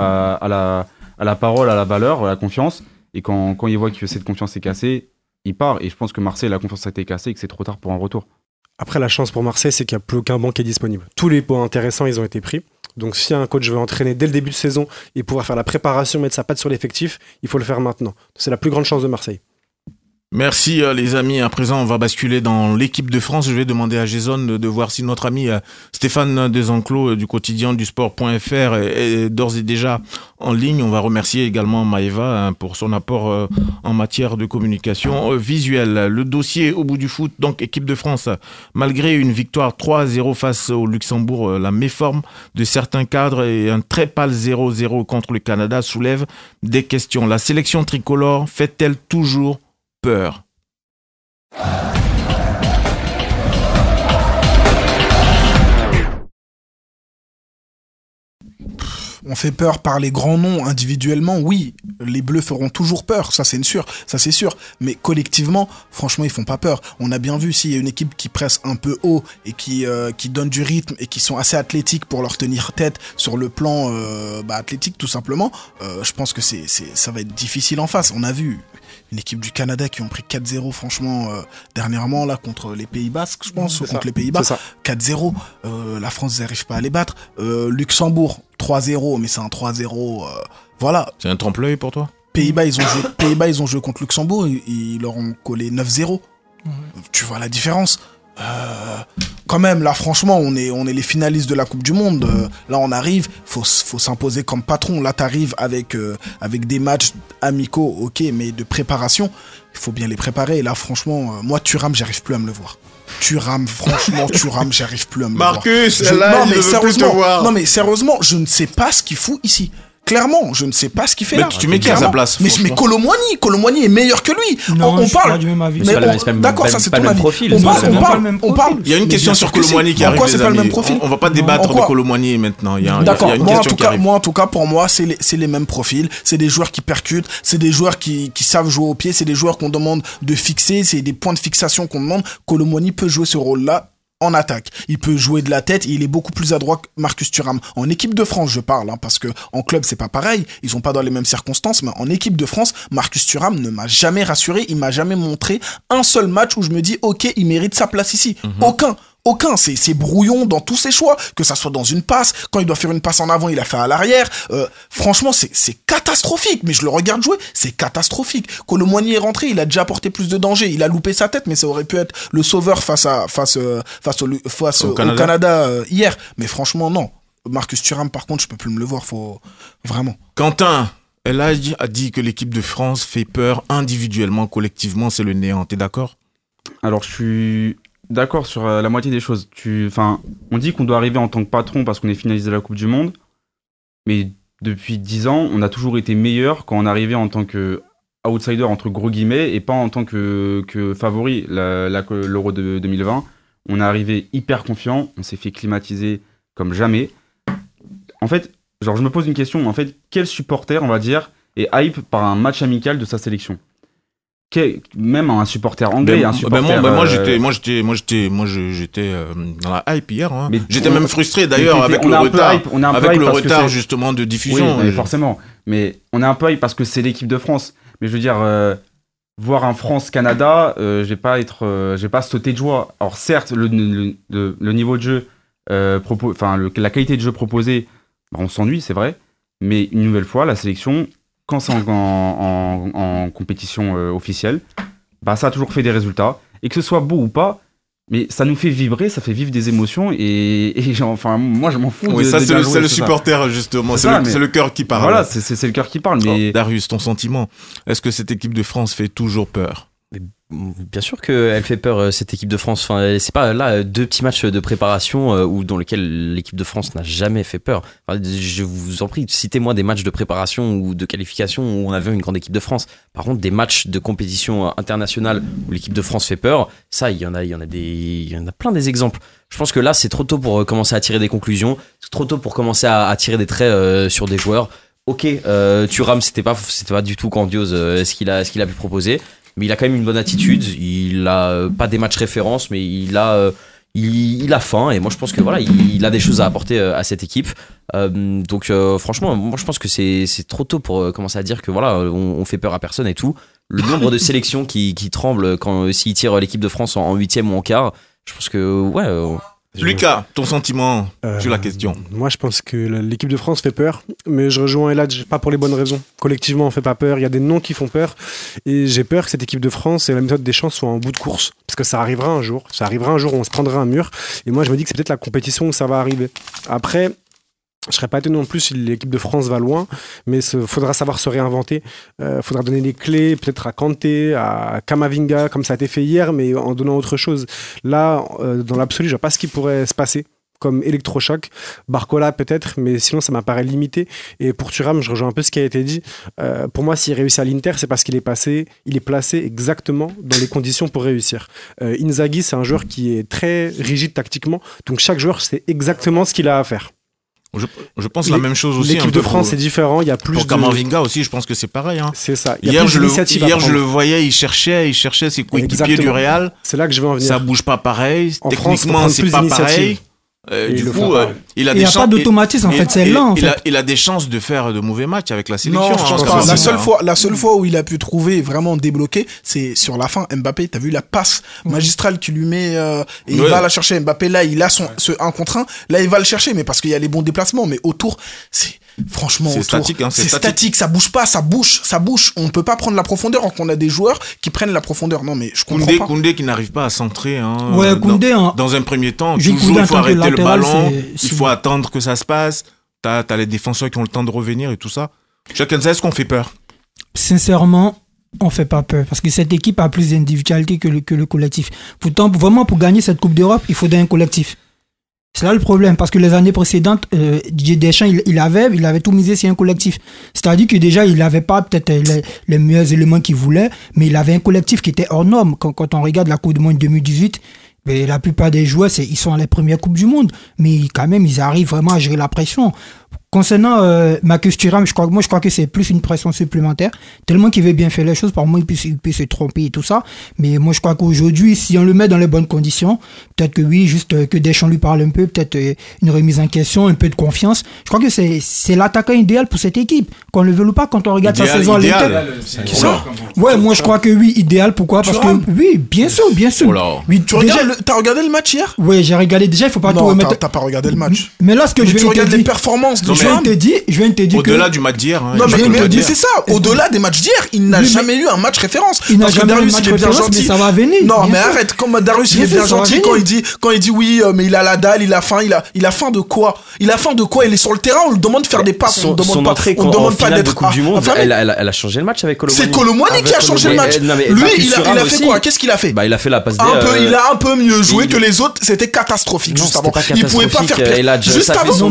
à la parole, à la valeur, à la confiance. Et quand il voit que cette confiance est cassée, il part. Et je pense que Marseille, la confiance a été cassée et que c'est trop tard pour un retour. Après, la chance pour Marseille, c'est qu'il n'y a plus aucun banc qui est disponible. Tous les points intéressants, ils ont été pris. Donc si un coach veut entraîner dès le début de saison et pouvoir faire la préparation, mettre sa patte sur l'effectif, il faut le faire maintenant. C'est la plus grande chance de Marseille. Merci les amis. À présent, on va basculer dans l'équipe de France. Je vais demander à Jason de voir si notre ami Stéphane Desenclos du quotidien du sport.fr est d'ores et déjà en ligne. On va remercier également Maëva pour son apport en matière de communication visuelle. Le dossier au bout du foot, donc équipe de France, malgré une victoire 3-0 face au Luxembourg, la méforme de certains cadres et un très pâle 0-0 contre le Canada soulève des questions. La sélection tricolore fait-elle toujours peur? On fait peur par les grands noms individuellement, oui. Les Bleus feront toujours peur, ça c'est sûr. Mais collectivement, franchement, ils font pas peur. On a bien vu s'il y a une équipe qui presse un peu haut et qui donne du rythme et qui sont assez athlétiques pour leur tenir tête sur le plan athlétique tout simplement. Je pense que ça va être difficile en face. On a vu une équipe du Canada qui ont pris 4-0 franchement dernièrement là contre les Pays Basques, je pense, ou contre les Pays-Bas. 4-0. La France n'arrive pas à les battre. Luxembourg 3-0, mais c'est un 3-0. Voilà. C'est un trompe-l'œil pour toi? Pays-Bas, ils ont joué contre Luxembourg, ils leur ont collé 9-0. Tu vois la différence. Quand même, là, franchement, on est les finalistes de la Coupe du Monde. Là, on arrive, faut s'imposer comme patron. Là, t'arrives avec des matchs amicaux, ok, mais de préparation, il faut bien les préparer. Et là, franchement, moi, Thuram, j'arrive plus à me le voir. Thuram, j'arrive plus à me le voir. Marcus, là, il veut plus te voir. Non, mais sérieusement, je ne sais pas ce qu'il fout ici. Clairement, je ne sais pas ce qu'il fait là. Mais tu mets qui à sa place? Mais Colomboigny est meilleur que lui. Non, on parle. D'accord, ça c'est ton avis. On parle. Il y a une question sur Colomboigny qui arrive. Pourquoi c'est pas le même profil? On va pas débattre de Colomboigny maintenant. D'accord. Moi, en tout cas, pour moi, c'est les mêmes profils. C'est des joueurs qui percutent. C'est des joueurs qui savent jouer au pied. C'est des joueurs qu'on demande de fixer. C'est des points de fixation qu'on demande. Colomboigny peut jouer ce rôle-là en attaque. Il peut jouer de la tête, il est beaucoup plus adroit que Marcus Thuram. En équipe de France, je parle, parce que en club, c'est pas pareil. Ils sont pas dans les mêmes circonstances, mais en équipe de France, Marcus Thuram ne m'a jamais rassuré. Il m'a jamais montré un seul match où je me dis, ok, il mérite sa place ici. Aucun, c'est brouillon dans tous ses choix, que ça soit dans une passe, quand il doit faire une passe en avant, il a fait à l'arrière. Franchement, c'est catastrophique, mais je le regarde jouer, c'est catastrophique. Colomboigny est rentré, il a déjà apporté plus de danger, il a loupé sa tête, mais ça aurait pu être le sauveur face au Canada hier. Mais franchement, non. Marcus Thuram, par contre, je peux plus me le voir, faut vraiment. Quentin, Elhadji a dit que l'équipe de France fait peur individuellement, collectivement, c'est le néant. T'es d'accord? Alors, je suis d'accord sur la moitié des choses. On dit qu'on doit arriver en tant que patron parce qu'on est finaliste de la Coupe du Monde, mais depuis 10 ans, on a toujours été meilleur quand on arrivait en tant que outsider entre gros guillemets et pas en tant que favori. L'Euro de 2020, on est arrivé hyper confiant, on s'est fait climatiser comme jamais. En fait, je me pose une question. En fait, quel supporter, on va dire, est hype par un match amical de sa sélection? Même un supporter anglais, moi j'étais dans la hype hier. Mais j'étais même frustré d'ailleurs avec le retard justement de diffusion. Oui, forcément. Mais on est un peu hype parce que c'est l'équipe de France. Mais je veux dire, voir un France-Canada, je vais pas sauter de joie. Alors certes, le niveau de jeu, la qualité de jeu proposée, on s'ennuie, c'est vrai. Mais une nouvelle fois, la sélection, quand c'est en compétition officielle, ça a toujours fait des résultats. Et que ce soit beau ou pas, mais ça nous fait vibrer, ça fait vivre des émotions. Moi, je m'en fous. Oui, c'est le supporter, justement. C'est le cœur qui parle. Voilà, c'est le cœur qui parle. Mais... Darius, ton sentiment, est-ce que cette équipe de France fait toujours peur? Bien sûr qu'elle fait peur, cette équipe de France. Enfin, c'est pas là 2 petits matchs de préparation dans lesquels l'équipe de France n'a jamais fait peur. Je vous en prie, citez-moi des matchs de préparation ou de qualification où on avait une grande équipe de France. Par contre, des matchs de compétition internationale où l'équipe de France fait peur, ça, il y en a plein des exemples. Je pense que là, c'est trop tôt pour commencer à tirer des conclusions. C'est trop tôt pour commencer à tirer des traits sur des joueurs. Ok, Thuram, c'était pas du tout grandiose ce qu'il a pu proposer. Mais il a quand même une bonne attitude. Il a pas des matchs références, mais il a faim. Et moi, je pense que voilà, il a des choses à apporter à cette équipe. Donc, franchement, moi, je pense que c'est trop tôt pour commencer à dire que voilà, on fait peur à personne et tout. Le nombre de sélections qui tremblent s'il tire l'équipe de France en 8e ou en quart, je pense que ouais. Lucas, ton sentiment sur la question? Moi, je pense que l'équipe de France fait peur, mais je rejoins Elhadji, pas pour les bonnes raisons. Collectivement, on fait pas peur. Il y a des noms qui font peur, et j'ai peur que cette équipe de France et la méthode Deschamps soient en bout de course, parce que ça arrivera un jour. Ça arrivera un jour où on se prendra un mur. Et moi, je me dis que c'est peut-être la compétition où ça va arriver. Après, je serais pas étonné non plus si l'équipe de France va loin, mais faudra savoir se réinventer. Faudra donner les clés, peut-être à Kanté, à Kamavinga, comme ça a été fait hier, mais en donnant autre chose. Là, dans l'absolu, je vois pas ce qui pourrait se passer comme électrochoc. Barcola peut-être, mais sinon ça m'apparaît limité. Et pour Thuram, je rejoins un peu ce qui a été dit. Pour moi, s'il réussit à l'Inter, c'est parce qu'il est placé exactement dans les conditions pour réussir. Inzaghi, c'est un joueur qui est très rigide tactiquement, donc chaque joueur sait exactement ce qu'il a à faire. Je pense la même chose aussi. L'équipe de France c'est différent. Il y a plus pour Camavinga aussi, je pense que c'est pareil. Hein. C'est ça. Hier, je le voyais, il cherchait ses coéquipiers du Real. C'est là que je vais en venir. Ça bouge pas pareil. En Techniquement, France, c'est pas pareil. Du coup, il a des chances. Il n'y a pas d'automatisme, en fait, c'est lent. En fait. Il a des chances de faire de mauvais matchs avec la sélection. Non, je pense pas. La seule fois où il a pu trouver vraiment débloqué, c'est sur la fin. Mbappé, t'as vu la passe magistrale qu'il lui met et il va la chercher. Mbappé, là, il a ce 1 contre 1. Là, il va le chercher, mais parce qu'il y a les bons déplacements. Mais autour, franchement, c'est statique. Hein, c'est statique, ça bouge pas, ça bouge. On peut pas prendre la profondeur quand on a des joueurs qui prennent la profondeur. Non, mais je comprends pas. Koundé qui n'arrive pas à centrer. Hein, Koundé, dans un premier temps, toujours il faut arrêter le ballon, il faut attendre que ça se passe. T'as les défenseurs qui ont le temps de revenir et tout ça. Chacun sait, est-ce qu'on fait peur? Sincèrement, on fait pas peur parce que cette équipe a plus d'individualité que le collectif. Pourtant, vraiment, pour gagner cette Coupe d'Europe, il faudrait un collectif. C'est là le problème, parce que les années précédentes, Didier Deschamps, il avait tout misé sur un collectif. C'est-à-dire que déjà, il n'avait pas peut-être les meilleurs éléments qu'il voulait, mais il avait un collectif qui était hors norme. Quand on regarde la Coupe du Monde 2018, mais la plupart des joueurs, ils sont à la première Coupe du Monde, mais quand même, ils arrivent vraiment à gérer la pression. Concernant Marcus Thuram, je crois que c'est plus une pression supplémentaire. Tellement qu'il veut bien faire les choses, par moment il peut se tromper et tout ça. Mais moi je crois qu'aujourd'hui, si on le met dans les bonnes conditions, peut-être que oui, juste que Deschamps lui parle un peu, peut-être une remise en question, un peu de confiance. Je crois que c'est l'attaquant idéal pour cette équipe. Qu'on le veut ou pas, quand on regarde sa saison à l'Inter. Ouais, moi je crois que oui, idéal. Pourquoi? Parce que oui, bien sûr. Oui, t'as regardé le match hier? Oui, j'ai regardé. Déjà, il faut pas tout remettre. Non, t'as pas regardé le match. Mais là, ce que je tu regardes les performances de je viens de te dire au-delà du match d'hier. Non, mais c'est ça. Au-delà des matchs d'hier, il n'a jamais eu un match référence. Il n'a jamais eu un match référence, mais ça va venir. Non, mais arrête. Comme Darius, il est bien gentil quand il dit oui, mais il a la dalle, il a faim. Il a faim de quoi? Il a faim de quoi? Il est sur le terrain, on lui demande de faire des passes. On ne demande pas d'être Coupe du Monde. Elle a changé le match avec Colomboigny. C'est Colomboigny qui a changé le match. Lui, il a fait quoi? Qu'est-ce qu'il a fait? Il a fait la passe D. Il a un peu mieux joué que les autres. C'était catastrophique juste avant. Il pouvait pas faire pire. Juste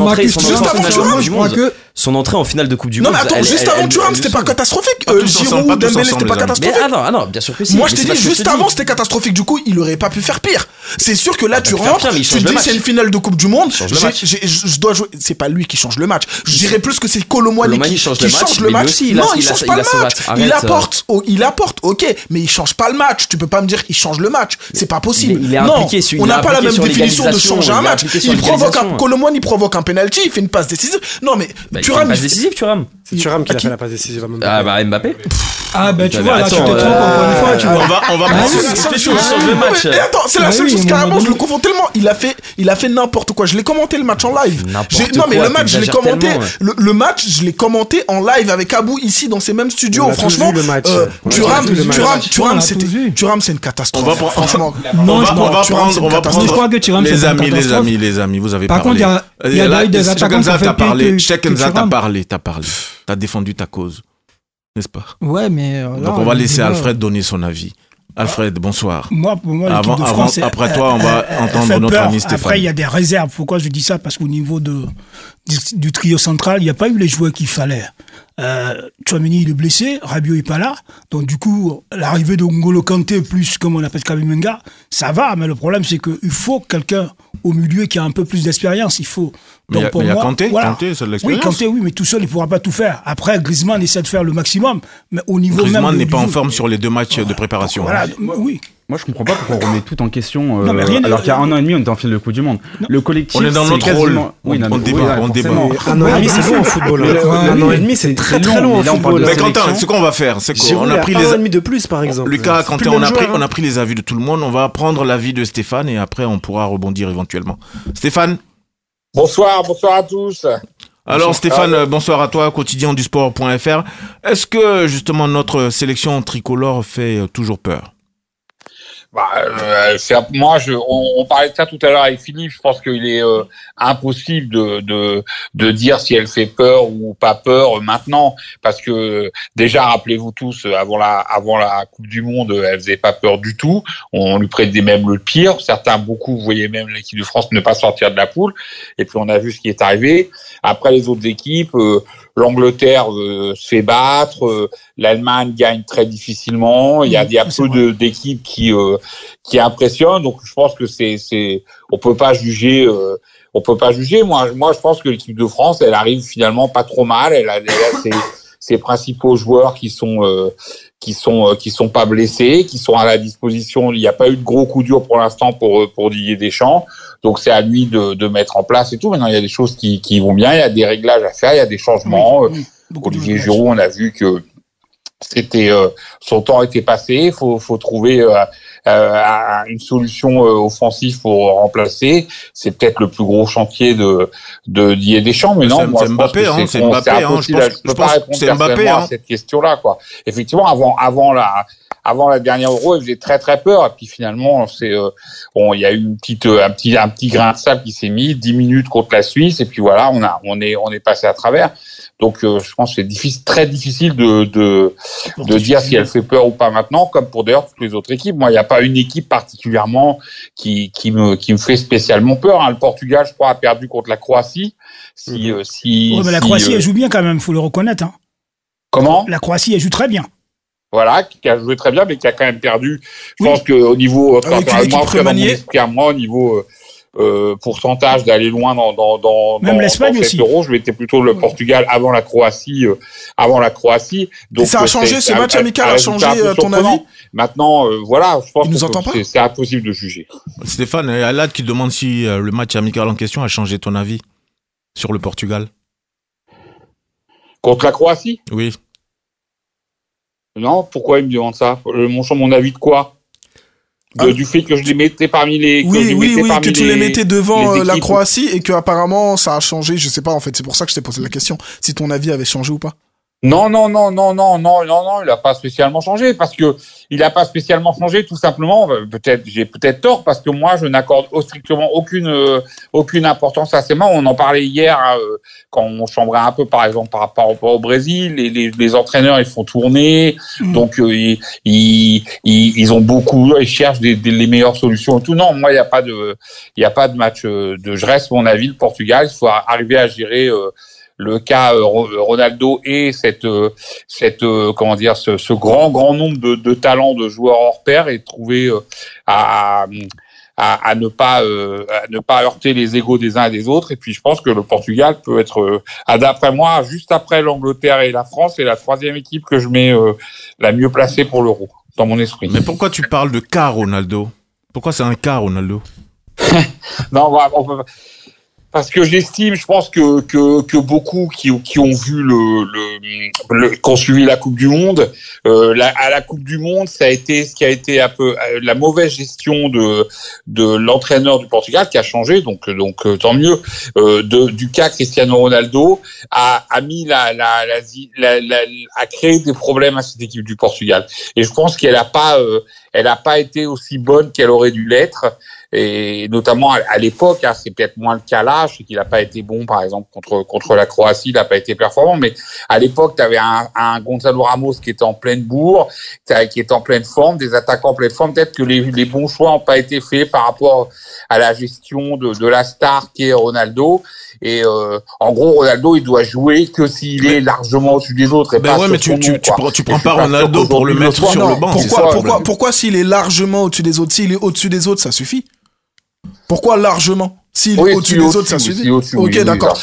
avant, son entrée en finale de Coupe du Monde. Non, mais attends, juste avant Thuram, c'était pas catastrophique. Giroud, Dembélé, c'était pas catastrophique. Non, bien sûr que si. Moi, je t'ai dit, juste avant, c'était catastrophique. Du coup, il aurait pas pu faire pire. C'est sûr que là, tu rentres, tu te dis, c'est une finale de Coupe du Monde. Je dois jouer. C'est pas lui qui change le match. Je dirais plus que c'est Colomboigny qui change le match. Non, il change pas le match. Il apporte, ok, mais il change pas le match. Tu peux pas me dire qu'il change le match. C'est pas possible. Non, on n'a pas la même définition de changer un match. Colomboigny provoque un penalty, il fait une passe décisive. Non, mais Thuram, passe décisive, Thuram. C'est Thuram qui a fait la passe décisive. Mbappé. Ah bah tu vois, là tu te trompes encore une fois, tu vois. On va sur le match. Mais attends, c'est la seule chose carrément, je le confonds tellement. Il a fait n'importe quoi. Je l'ai commenté le match en live. Non mais le match, je l'ai commenté. Le match, je l'ai commenté en live avec Abou ici dans ces mêmes studios. Franchement, Thuram, c'est une catastrophe. Franchement, on va prendre. Les amis, vous avez parlé. Par contre, il y a des attaquants qui ont fait pire que Kenza, t'as parlé. T'as défendu ta cause, n'est-ce pas? Ouais, mais donc on va laisser Alfred donner son avis. Alfred, bonsoir. Pour moi, l'équipe de France, après toi, on va entendre notre ami Stéphane. Après, il y a des réserves. Pourquoi je dis ça? Parce qu'au niveau du trio central, il n'y a pas eu les joueurs qu'il fallait. Tchouaméni, il est blessé, Rabiot est pas là. Donc du coup, l'arrivée de N'Golo Kanté plus, comme on appelle Camavinga, ça va. Mais le problème, c'est qu'il faut quelqu'un au milieu qui a un peu plus d'expérience. Il faut. Donc il y a Kanté, Kanté, c'est de l'expérience. Oui, Kanté, oui, mais tout seul, il ne pourra pas tout faire. Après, Griezmann essaie de faire le maximum, mais au niveau Griezmann n'est pas en forme sur les 2 matchs de préparation. Voilà, oui. Moi, je comprends pas pourquoi on remet tout en question. Alors qu'il y a 1 an et demi, on était en finale de Coupe du Monde. Le collectif, on est dans notre rôle. Oui, on débat. 1 an et demi, c'est long en football. 1 an et demi, c'est très très long en football. Mais Quentin, ce qu'on va faire, c'est qu'on a pris 1 an et demi de plus, par exemple. Lucas, Quentin, on a pris les avis de tout le monde. On va prendre l'avis de Stéphane et après, on pourra rebondir éventuellement. Stéphane. Bonsoir à tous. Alors Stéphane, bonsoir à toi, quotidien du sport.fr. Est-ce que justement notre sélection tricolore fait toujours peur? On parlait de ça tout à l'heure avec Philippe. Je pense qu'il est impossible de dire si elle fait peur ou pas peur maintenant, parce que déjà, rappelez-vous tous, avant la Coupe du Monde, elle faisait pas peur du tout. On lui prêtait même le pire. Beaucoup voyaient même l'équipe de France ne pas sortir de la poule. Et puis on a vu ce qui est arrivé. Après les autres équipes, l'Angleterre se fait battre, l'Allemagne gagne très difficilement. Il y a peu d'équipes qui impressionnent. Donc je pense que on peut pas juger. Moi, je pense que l'équipe de France, elle arrive finalement pas trop mal. Elle a ses principaux joueurs qui sont pas blessés, qui sont à la disposition. Il n'y a pas eu de gros coup dur pour l'instant pour Didier Deschamps. Donc c'est à lui de mettre en place et tout. Maintenant, il y a des choses qui vont bien, il y a des réglages à faire, il y a des changements. Olivier Giroud, on a vu que son temps était passé. Faut trouver une solution offensive pour remplacer. C'est peut-être le plus gros chantier de Didier Deschamps, mais non, moi je pense que c'est impossible. Je peux pas répondre personnellement à cette question-là, quoi. Effectivement, avant la dernière Euro, elle faisait très très peur. Et puis finalement, il y a eu un petit grain de sable qui s'est mis 10 minutes contre la Suisse. Et puis voilà, on est passé à travers. Donc je pense que c'est très difficile de dire si elle fait peur ou pas maintenant, comme pour d'ailleurs toutes les autres équipes. Moi, il n'y a pas une équipe particulièrement qui me fait spécialement peur. Le Portugal, je crois, a perdu contre la Croatie. Mais la Croatie, elle joue bien quand même, faut le reconnaître. Comment ? La Croatie, elle joue très bien. Voilà, qui a joué très bien, mais qui a quand même perdu. Je pense qu'au niveau, au niveau pourcentage d'aller loin dans même l'Espagne aussi. Euro, je mettais plutôt le Portugal avant la Croatie. Donc et ça a changé, ce match amical a changé ton avis? Maintenant, voilà, je pense que c'est impossible de juger. Stéphane, il y a Alad qui demande si le match amical en question a changé ton avis sur le Portugal. Contre la Croatie? Oui. Non, pourquoi il me demande ça? Mon avis de quoi? Du fait que je les mettais parmi les... que tu les mettais devant la Croatie et que apparemment ça a changé, je sais pas en fait, c'est pour ça que je t'ai posé la question, si ton avis avait changé ou pas. Non, il a pas spécialement changé parce que il a pas spécialement changé tout simplement. J'ai peut-être tort parce que moi je n'accorde strictement aucune importance à ces matchs. On en parlait hier quand on chambrait un peu par exemple par rapport au Brésil. Les entraîneurs ils font tourner, donc ils ont beaucoup, ils cherchent les meilleures solutions et tout. Non, moi il y a pas de match je reste mon avis. Le Portugal, il faut arriver à gérer le cas Ronaldo et ce grand nombre de talents de joueurs hors pair et trouver à ne pas heurter les égos des uns et des autres. Et puis je pense que le Portugal peut être d'après moi juste après l'Angleterre et la France, c'est la troisième équipe que je mets la mieux placée pour l'Euro dans mon esprit. Mais pourquoi tu parles de cas Ronaldo? Pourquoi c'est un cas Ronaldo? Non, on peut... Parce que j'estime, je pense que beaucoup qui ont vu qu'on suivi la Coupe du Monde, à la Coupe du Monde, ça a été ce qui a été un peu la mauvaise gestion de l'entraîneur du Portugal qui a changé, donc tant mieux. Du cas Cristiano Ronaldo a mis a créé des problèmes à cette équipe du Portugal. Et je pense qu'elle a pas été aussi bonne qu'elle aurait dû l'être. Et notamment à l'époque, c'est peut-être moins le cas là, je sais qu'il n'a pas été bon, par exemple, contre la Croatie, il n'a pas été performant, mais à l'époque, tu avais un Gonzalo Ramos qui était en pleine bourre, qui était en pleine forme, des attaquants en pleine forme, peut-être que les bons choix n'ont pas été faits par rapport à la gestion de la star qui est Ronaldo. Et en gros, Ronaldo, il doit jouer que s'il est largement au-dessus des autres. Mais tu prends pas Ronaldo pour le mettre sur le banc. Pourquoi s'il est largement au-dessus des autres, s'il est au-dessus des autres, ça suffit? Pourquoi largement? S'il est au-dessus des autres, ça suffit. Ok, d'accord.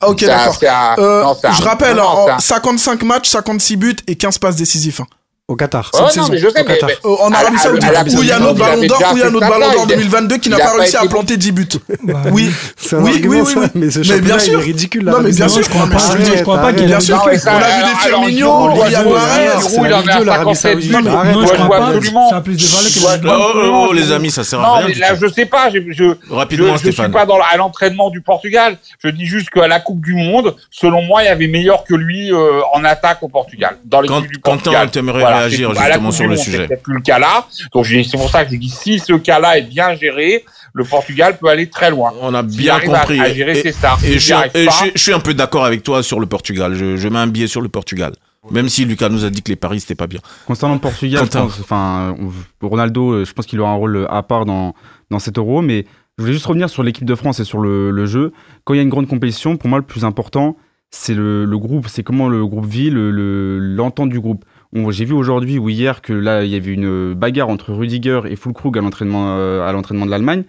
Je rappelle, 55 matchs, 56 buts et 15 passes décisives. Au Qatar. En Arabie Saoudite, où il y a notre ballon d'or, 2022 qui n'a pas réussi à planter 10 buts. Oui. Mais ce bien sûr, est ridicule. Non, mais bien sûr, je crois pas qu'il bien sûr. On a vu des Firmino, Riyad Mahrez, l'Arabie Saoudite. Ça a plus de valeur que Oh, les amis, ça sert à rien. Non, mais là, je sais pas. Rapidement, je suis pas à l'entraînement du Portugal. Je dis juste qu'à la Coupe du Monde, selon moi, il y avait meilleur que lui en attaque au Portugal. Dans l'équipe du Portugal. Quentin, t'aimerais réagir justement sur le sujet. C'est plus le cas là. Donc c'est pour ça que je dis si ce cas-là est bien géré, le Portugal peut aller très loin. On a bien compris. À gérer ses stars. Et je suis un peu d'accord avec toi sur le Portugal. Je mets un billet sur le Portugal. Même si Lucas nous a dit que les paris c'était pas bien. Concernant le Portugal, Ronaldo, je pense qu'il aura un rôle à part dans cet Euro, mais je voulais juste revenir sur l'équipe de France et sur le jeu. Quand il y a une grande compétition, pour moi le plus important, c'est le groupe, c'est comment le groupe vit, l'entente du groupe. J'ai vu aujourd'hui ou hier que là, il y avait une bagarre entre Rudiger et Füllkrug à l'entraînement de l'Allemagne.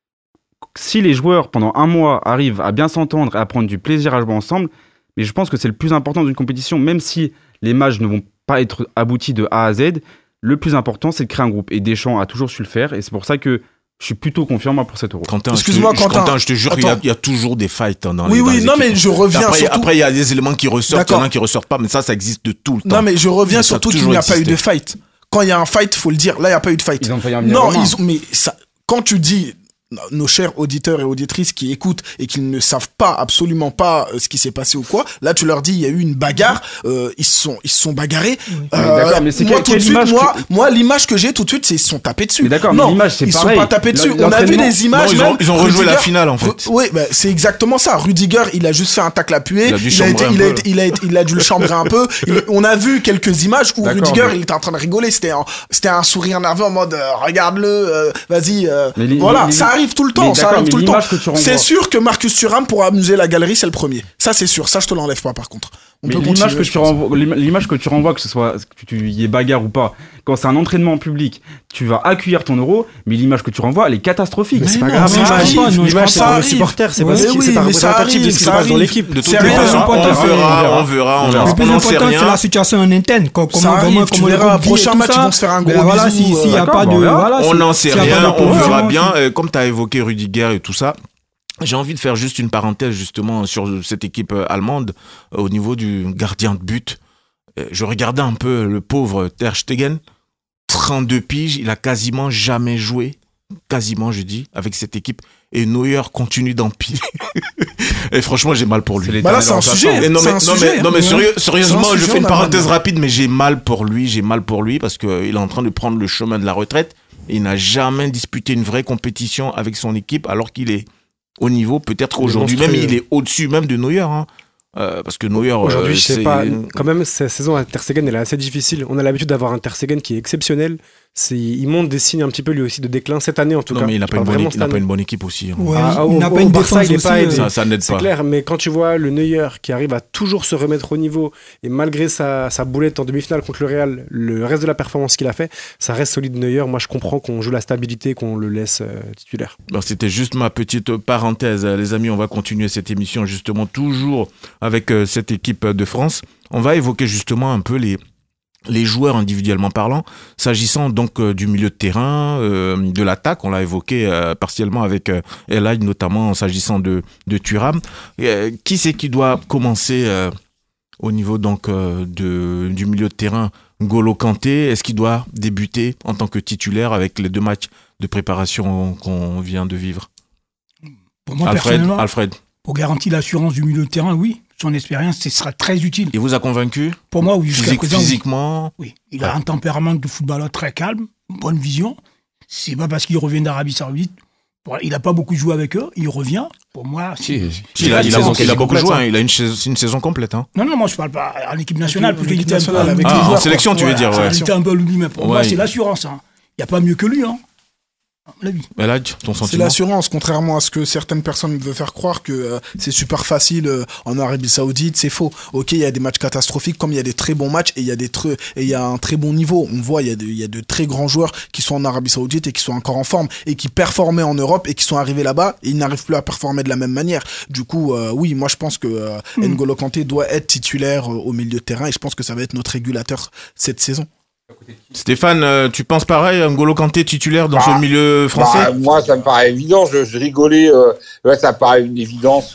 Si les joueurs, pendant un mois, arrivent à bien s'entendre et à prendre du plaisir à jouer ensemble, mais je pense que c'est le plus important d'une compétition, même si les matchs ne vont pas être aboutis de A à Z, le plus important, c'est de créer un groupe. Et Deschamps a toujours su le faire, et c'est pour ça que je suis plutôt confiant moi pour cet Euro. Excuse-moi, Quentin, je te jure qu'il y a toujours des fights dans les Oui, non, mais je reviens surtout. surtout. Après, il y a des éléments qui ressortent, il y en a qui ressortent pas, mais ça existe de tout le temps. Non, mais je reviens surtout qu'il n'y a pas eu de fight. Quand il y a un fight, faut le dire. Là, il n'y a pas eu de fight. Ils ont failli en Non, mais ça, quand tu dis nos chers auditeurs et auditrices qui écoutent et qui ne savent pas, absolument pas ce qui s'est passé ou quoi, là tu leur dis il y a eu une bagarre, ils se sont bagarrés. D'accord, mais c'est moi tout de suite, moi l'image que j'ai tout de suite, c'est ils se sont tapés dessus. Mais d'accord, non, mais l'image c'est ils pareil. Ils sont pas tapés dessus. On a vu des images. Non, ils ont rejoué la finale en fait. Oui, bah, c'est exactement ça. Rudiger, il a juste fait un tacle appuyé. Il a dû le chambrer un peu. On a vu quelques images où Rudiger, il était en train de rigoler. C'était un sourire nerveux en mode regarde-le, vas-y. Voilà, ça arrive tout le temps. Tout le temps. C'est sûr que Marcus Thuram pour amuser la galerie, c'est le premier. Ça, c'est sûr. Ça, je te l'enlève pas, par contre. L'image que tu renvoies, que ce soit qu'il y ait bagarre ou pas, quand c'est un entraînement en public, tu vas accueillir ton Euro, mais l'image que tu renvoies, elle est catastrophique. Mais c'est pas grave. L'image, c'est pour les supporters, c'est pas représentatif de ce qui se passe dans l'équipe. De toute façon, on verra. Le plus important, c'est la situation en interne. Comment le prochain match, ils vont se faire un gros bisou. S'il n'y a pas de... On n'en sait rien, on verra bien. Comme tu as évoqué Rudiger et tout ça, j'ai envie de faire juste une parenthèse justement sur cette équipe allemande au niveau du gardien de but. Je regardais un peu le pauvre Ter Stegen, 32 piges, il a quasiment jamais joué, je dis, avec cette équipe. Et Neuer continue d'empiler. Et franchement, j'ai mal pour lui. Là, c'est un sujet. Non, mais sérieusement, je fais une parenthèse rapide, mais j'ai mal pour lui parce qu'il est en train de prendre le chemin de la retraite. Et il n'a jamais disputé une vraie compétition avec son équipe alors qu'il est au niveau, peut-être aujourd'hui même il est au-dessus même de Neuer, hein. Parce que Neuer aujourd'hui je sais pas, quand même cette saison à Ter Stegen elle est assez difficile. On a l'habitude d'avoir un Ter Stegen qui est exceptionnel. Il montre des signes un petit peu lui aussi de déclin cette année en tout cas. Non mais il n'a pas une bonne équipe aussi, hein. Ouais, il n'a pas une Barça, défense aussi. Ça n'aide pas. C'est clair, mais quand tu vois le Neuer qui arrive à toujours se remettre au niveau et malgré sa boulette en demi-finale contre le Real, le reste de la performance qu'il a fait, ça reste solide Neuer. Moi je comprends qu'on joue la stabilité, qu'on le laisse titulaire. Alors, c'était juste ma petite parenthèse, les amis. On va continuer cette émission justement toujours avec cette équipe de France. On va évoquer justement un peu les joueurs individuellement parlant, s'agissant donc du milieu de terrain, de l'attaque, on l'a évoqué partiellement avec Elhadj, notamment s'agissant de Thuram. Qui c'est qui doit commencer au niveau donc du milieu de terrain? N'Golo Kanté, est-ce qu'il doit débuter en tant que titulaire avec les 2 matchs de préparation qu'on vient de vivre? Pour moi, Alfred. Pour garantir l'assurance du milieu de terrain, oui. Son expérience, ce sera très utile. Il vous a convaincu? Pour moi, oui. Jusqu'à présent, physiquement? Oui. Il a un tempérament de footballeur très calme, bonne vision. C'est pas parce qu'il revient d'Arabie Saoudite. Il n'a pas beaucoup joué avec eux. Il revient. Pour moi, il a beaucoup joué. Hein. Il a une saison complète. Hein. Non, moi, je parle pas en équipe nationale. En sélection, tu veux dire, ouais. Il était un peu lui, mais pour moi, c'est l'assurance. Hein. Il n'y a pas mieux que lui, hein. Elhadj, ton sentiment? C'est l'assurance, contrairement à ce que certaines personnes veulent faire croire que c'est super facile en Arabie Saoudite, c'est faux. Ok, il y a des matchs catastrophiques, comme il y a des très bons matchs et il y a un très bon niveau. On voit, il y a de très grands joueurs qui sont en Arabie Saoudite et qui sont encore en forme et qui performaient en Europe et qui sont arrivés là-bas et ils n'arrivent plus à performer de la même manière. Du coup, oui, moi je pense que N'Golo Kanté doit être titulaire au milieu de terrain et je pense que ça va être notre régulateur cette saison. Stéphane, tu penses pareil, N'Golo Kanté titulaire dans ce milieu français? Moi, ça me paraît évident. Je rigolais. Ça me paraît une évidence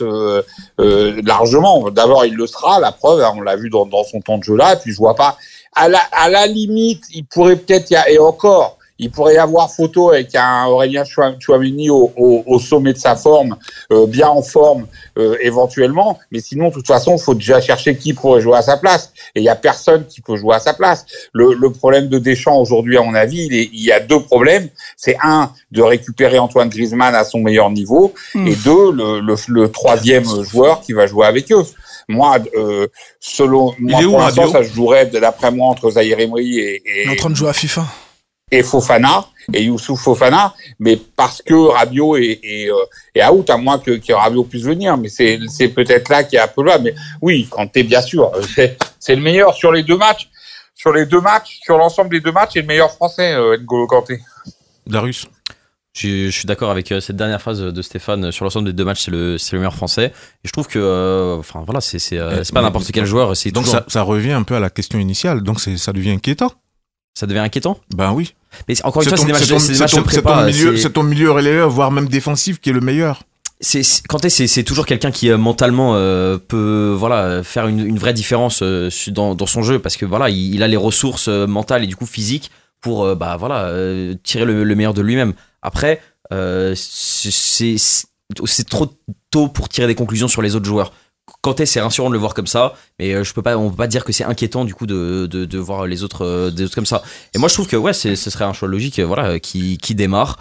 largement. D'abord, il le sera. La preuve, on l'a vu dans son temps de jeu là. Et puis, je vois pas. À la limite, il pourrait peut-être et encore. Il pourrait y avoir photo avec un Aurélien Tchouaméni au sommet de sa forme, bien en forme éventuellement. Mais sinon, de toute façon, il faut déjà chercher qui pourrait jouer à sa place. Et il y a personne qui peut jouer à sa place. Le problème de Deschamps aujourd'hui, à mon avis, il y a 2 problèmes. C'est un, de récupérer Antoine Griezmann à son meilleur niveau, et 2, le 3e joueur qui va jouer avec eux. Moi, pour l'instant, ça se jouerait d'après moi entre Zaïre Emery et. Il est en train de jouer à FIFA. et Fofana, et Youssouf Fofana, mais parce que Rabiot est out, à moins que Rabiot puisse venir, mais c'est peut-être là qu'il y a un peu là, mais oui, Kanté, bien sûr, c'est le meilleur sur les deux matchs, sur l'ensemble des deux matchs, c'est le meilleur français, N'Golo Kanté. Darius? Je suis d'accord avec cette dernière phrase de Stéphane. Sur l'ensemble des deux matchs, c'est le meilleur français. Et je trouve que, enfin voilà, c'est pas n'importe quel joueur. Donc toujours... ça revient un peu à la question initiale. Donc ça devient inquiétant. Ça devient inquiétant? Ben oui. Mais encore une fois, c'est des matchs de prépa. C'est ton milieu relayeur, voire même défensif, qui est le meilleur. Kanté, c'est toujours quelqu'un qui mentalement peut faire une vraie différence dans son jeu, parce que voilà, il a les ressources mentales et du coup physiques pour tirer le meilleur de lui-même. Après, c'est trop tôt pour tirer des conclusions sur les autres joueurs. Kanté, c'est rassurant de le voir comme ça, mais on peut pas dire que c'est inquiétant du coup de voir des autres comme ça. Et moi, je trouve que ce serait un choix logique, qui démarre.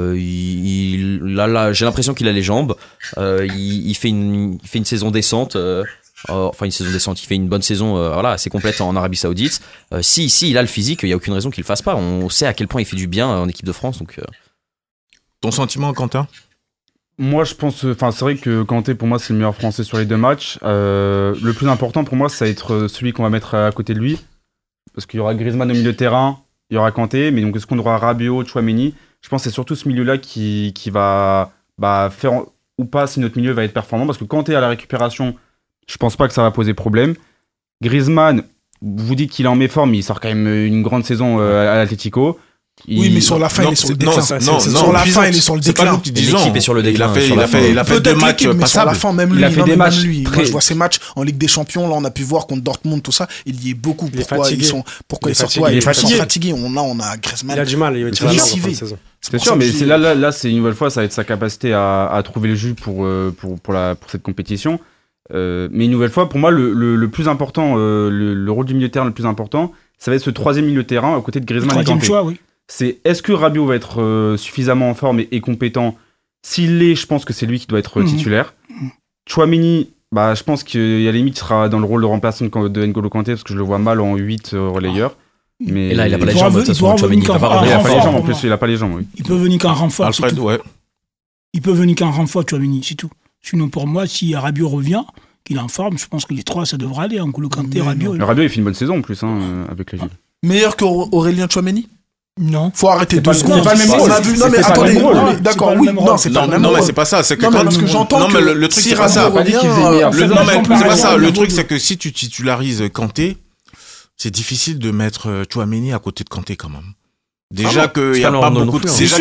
J'ai l'impression qu'il a les jambes. Il fait une saison décente. Une saison décente, il fait une bonne saison assez complète en Arabie Saoudite. Si il a le physique, il n'y a aucune raison qu'il le fasse pas. On sait à quel point il fait du bien en équipe de France. Donc, Ton sentiment, Quentin? Moi, je pense, c'est vrai que Kanté, pour moi, c'est le meilleur français sur les deux matchs. Le plus important pour moi, ça va être celui qu'on va mettre à côté de lui. Parce qu'il y aura Griezmann au milieu de terrain, il y aura Kanté, mais donc est-ce qu'on aura Rabiot, Tchouaméni? Je pense que c'est surtout ce milieu-là qui va faire ou pas si notre milieu va être performant. Parce que Kanté à la récupération, je pense pas que ça va poser problème. Griezmann, vous dites qu'il est en méforme, mais il sort quand même une grande saison à l'Atlético. Oui, mais sur la fin, il est sur le déclin. Sur la fin, il est sur le déclin. L'équipe est sur le déclin. Il a fait 2 matchs passables. Sur la fin, même lui, il a fait des matchs. Moi, je vois ces matchs en Ligue des Champions. Là, on a pu voir contre Dortmund, tout ça. Il y est beaucoup. Pourquoi ils sont fatigués? On a Griezmann. Il a du mal. Il va c'est sûr, mais là, c'est une nouvelle fois, ça va être sa capacité à trouver le jus pour cette compétition. Mais une nouvelle fois, pour moi, le plus important, le rôle du milieu de terrain le plus important, ça va être ce troisième milieu de terrain à côté de Griezmann et Kanté. Choix, oui. C'est est-ce que Rabiot va être suffisamment en forme et compétent? S'il l'est, je pense que c'est lui qui doit être titulaire. Tchouaméni, je pense qu'à la limite, il sera dans le rôle de remplaçant de N'Golo Kanté parce que je le vois mal en 8 relayeur. Mais et là, il a pas les jambes, de toute façon, Tchouaméni, il a pas les jambes en plus, il a pas les jambes, oui. Il peut venir qu'en renfort. Alfred, ouais. Il peut venir qu'en renfort, Tchouaméni, c'est tout. Sinon, pour moi, si Rabiot revient, qu'il est en forme, je pense que les trois, ça devrait aller. N'Golo Kanté, Rabiot. Rabiot, il fait une bonne saison en plus, avec la Juve. Meilleur qu'Aurélien Tchouaméni? Non. Faut arrêter 2 secondes. C'est pas le même rôle. Non, mais attendez. D'accord, oui. Non, c'est pas le même rôle. Non, mais c'est pas ça. C'est que parce que j'entends que le truc, c'est pas ça. Non, mais c'est pas ça. Le truc, c'est que si tu titularises Kanté, c'est difficile de mettre Tchouaméni à côté de Kanté quand même. Déjà qu'il y a pas beaucoup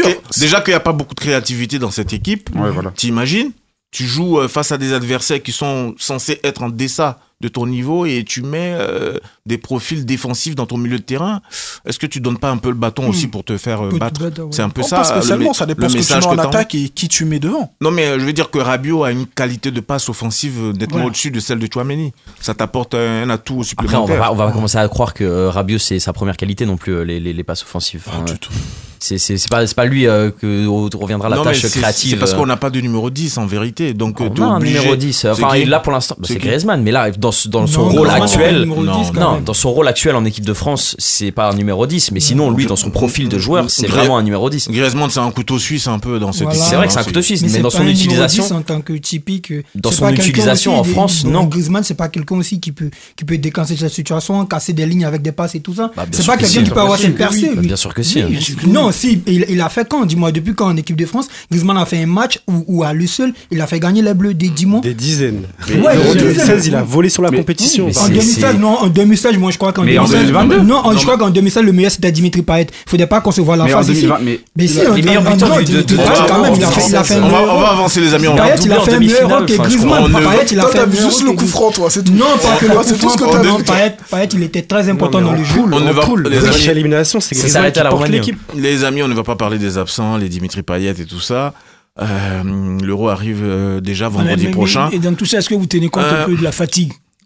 de créativité dans cette équipe. T'imagines? Tu joues face à des adversaires qui sont censés être en deçà de ton niveau et tu mets des profils défensifs dans ton milieu de terrain. Est-ce que tu donnes pas un peu le bâton aussi pour te faire battre? C'est un peu ça. Pas spécialement, ça dépend ce que tu mets en attaque et qui tu mets devant. Non, mais je veux dire que Rabiot a une qualité de passe offensive nettement au-dessus de celle de Tchouaméni. Ça t'apporte un atout supplémentaire. Après, on va commencer à croire que Rabiot, c'est sa première qualité non plus, les passes offensives. Du tout. C'est pas lui que reviendra la tâche créative. C'est parce qu'on n'a pas de numéro 10 en vérité. Donc on a un numéro 10. Enfin, là pour l'instant, c'est Griezmann, mais là dans son rôle actuel, dans son rôle actuel en équipe de France, c'est pas un numéro 10, mais sinon lui dans son profil de joueur, c'est vraiment un numéro 10. Griezmann, c'est un couteau suisse un peu dans cette équipe. C'est vrai que c'est un couteau suisse, mais dans son utilisation en tant que typique, dans son utilisation en France, non. Griezmann, c'est pas quelqu'un aussi qui peut déclencher cette situation, casser des lignes avec des passes et tout ça. C'est pas quelqu'un qui peut avoir cette percée. Bien sûr que si. Non, si il a fait quand? Dis-moi, depuis quand en équipe de France, Griezmann a fait un match où à lui seul, il a fait gagner les Bleus des 10 mois. Des dizaines. En 2016, il a volé sur la compétition. En 2016, moi je crois qu'en 2016. Non, je crois qu'en 2016, le meilleur c'était Dimitri Payet. Il faudrait pas qu'on se voit la face ici. Mais si, les meilleurs buteurs quand même, il a fait on va avancer les amis. Payet, il a fait un meilleur rôle que Griezmann. Payet, il a fait T'as juste le coup franc, toi, c'est tout. Non, pas que le coup franc. Non, Payet, il était très important dans le jeu. On ne va les éliminations, c'est Griezmann qui porte l'équipe. Les amis, on ne va pas parler des absents, les Dimitri Payet et tout ça. L'Euro arrive déjà vendredi prochain. Et dans tout ça, est-ce que vous tenez compte un peu de la fatigue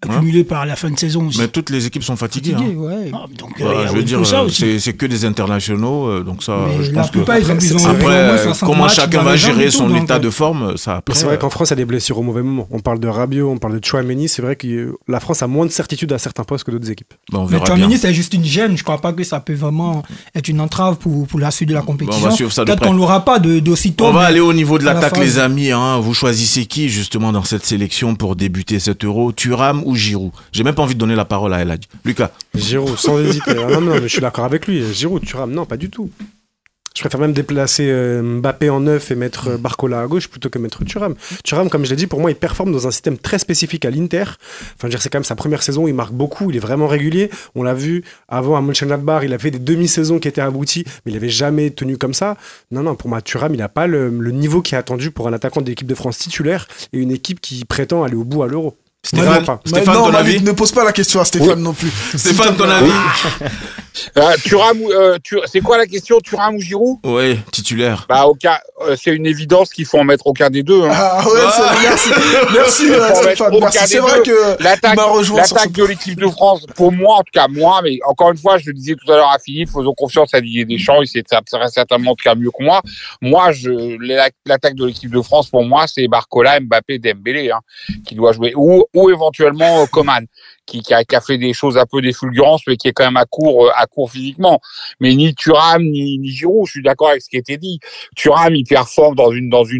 accumulé par la fin de saison aussi. Mais toutes les équipes sont fatiguées. Ouais. Donc, je veux dire, c'est que des internationaux, donc ça, je pense que après, comment chacun va gérer son état de forme, ça. Après, c'est vrai qu'en France, il y a des blessures au mauvais moment. On parle de Rabiot, on parle de Tchouaméni. C'est vrai que la France a moins de certitude à certains postes que d'autres équipes. Mais Tchouaméni, c'est juste une gêne. Je crois pas que ça peut vraiment être une entrave pour la suite de la compétition. Peut-être qu'on l'aura pas d'aussitôt. On va aller au niveau de l'attaque, les amis. Vous choisissez qui justement dans cette sélection pour débuter cet Euro, Thuram ou Giroud? J'ai même pas envie de donner la parole à El Hadji. Lucas. Giroud, sans hésiter. Non, mais je suis d'accord avec lui. Giroud, Thuram, non, pas du tout. Je préfère même déplacer Mbappé en neuf et mettre Barcola à gauche plutôt que mettre Thuram. Thuram, comme je l'ai dit, pour moi, il performe dans un système très spécifique à l'Inter. Enfin, c'est quand même sa première saison, il marque beaucoup, il est vraiment régulier. On l'a vu avant à Mönchengladbach, il a fait des demi-saisons qui étaient abouties, mais il n'avait jamais tenu comme ça. Non, pour moi, Thuram, il n'a pas le niveau qui est attendu pour un attaquant de l'équipe de France titulaire et une équipe qui prétend aller au bout à l'Euro. Stéphane, ton avis? Ne pose pas la question à Stéphane non plus. Stéphane, ton avis? Thuram, c'est quoi la question? Thuram ou Giroud? Ouais, titulaire. C'est une évidence qu'il faut en mettre aucun des deux. Ah ouais, merci Stéphane. Merci. C'est vrai que l'attaque de l'équipe de France, pour moi, en tout cas moi, mais encore une fois, je le disais tout à l'heure à Philippe, faisons confiance à Didier Deschamps, il serait certainement en tout cas mieux que moi. Moi, l'attaque de l'équipe de France, pour moi, c'est Barcola, Mbappé, Dembélé, qui doit jouer, ou éventuellement Coman, qui a fait des choses un peu des fulgurances, mais qui est quand même à court physiquement. Mais ni Thuram ni Giroud, je suis d'accord avec ce qui a été dit. Thuram, il performe dans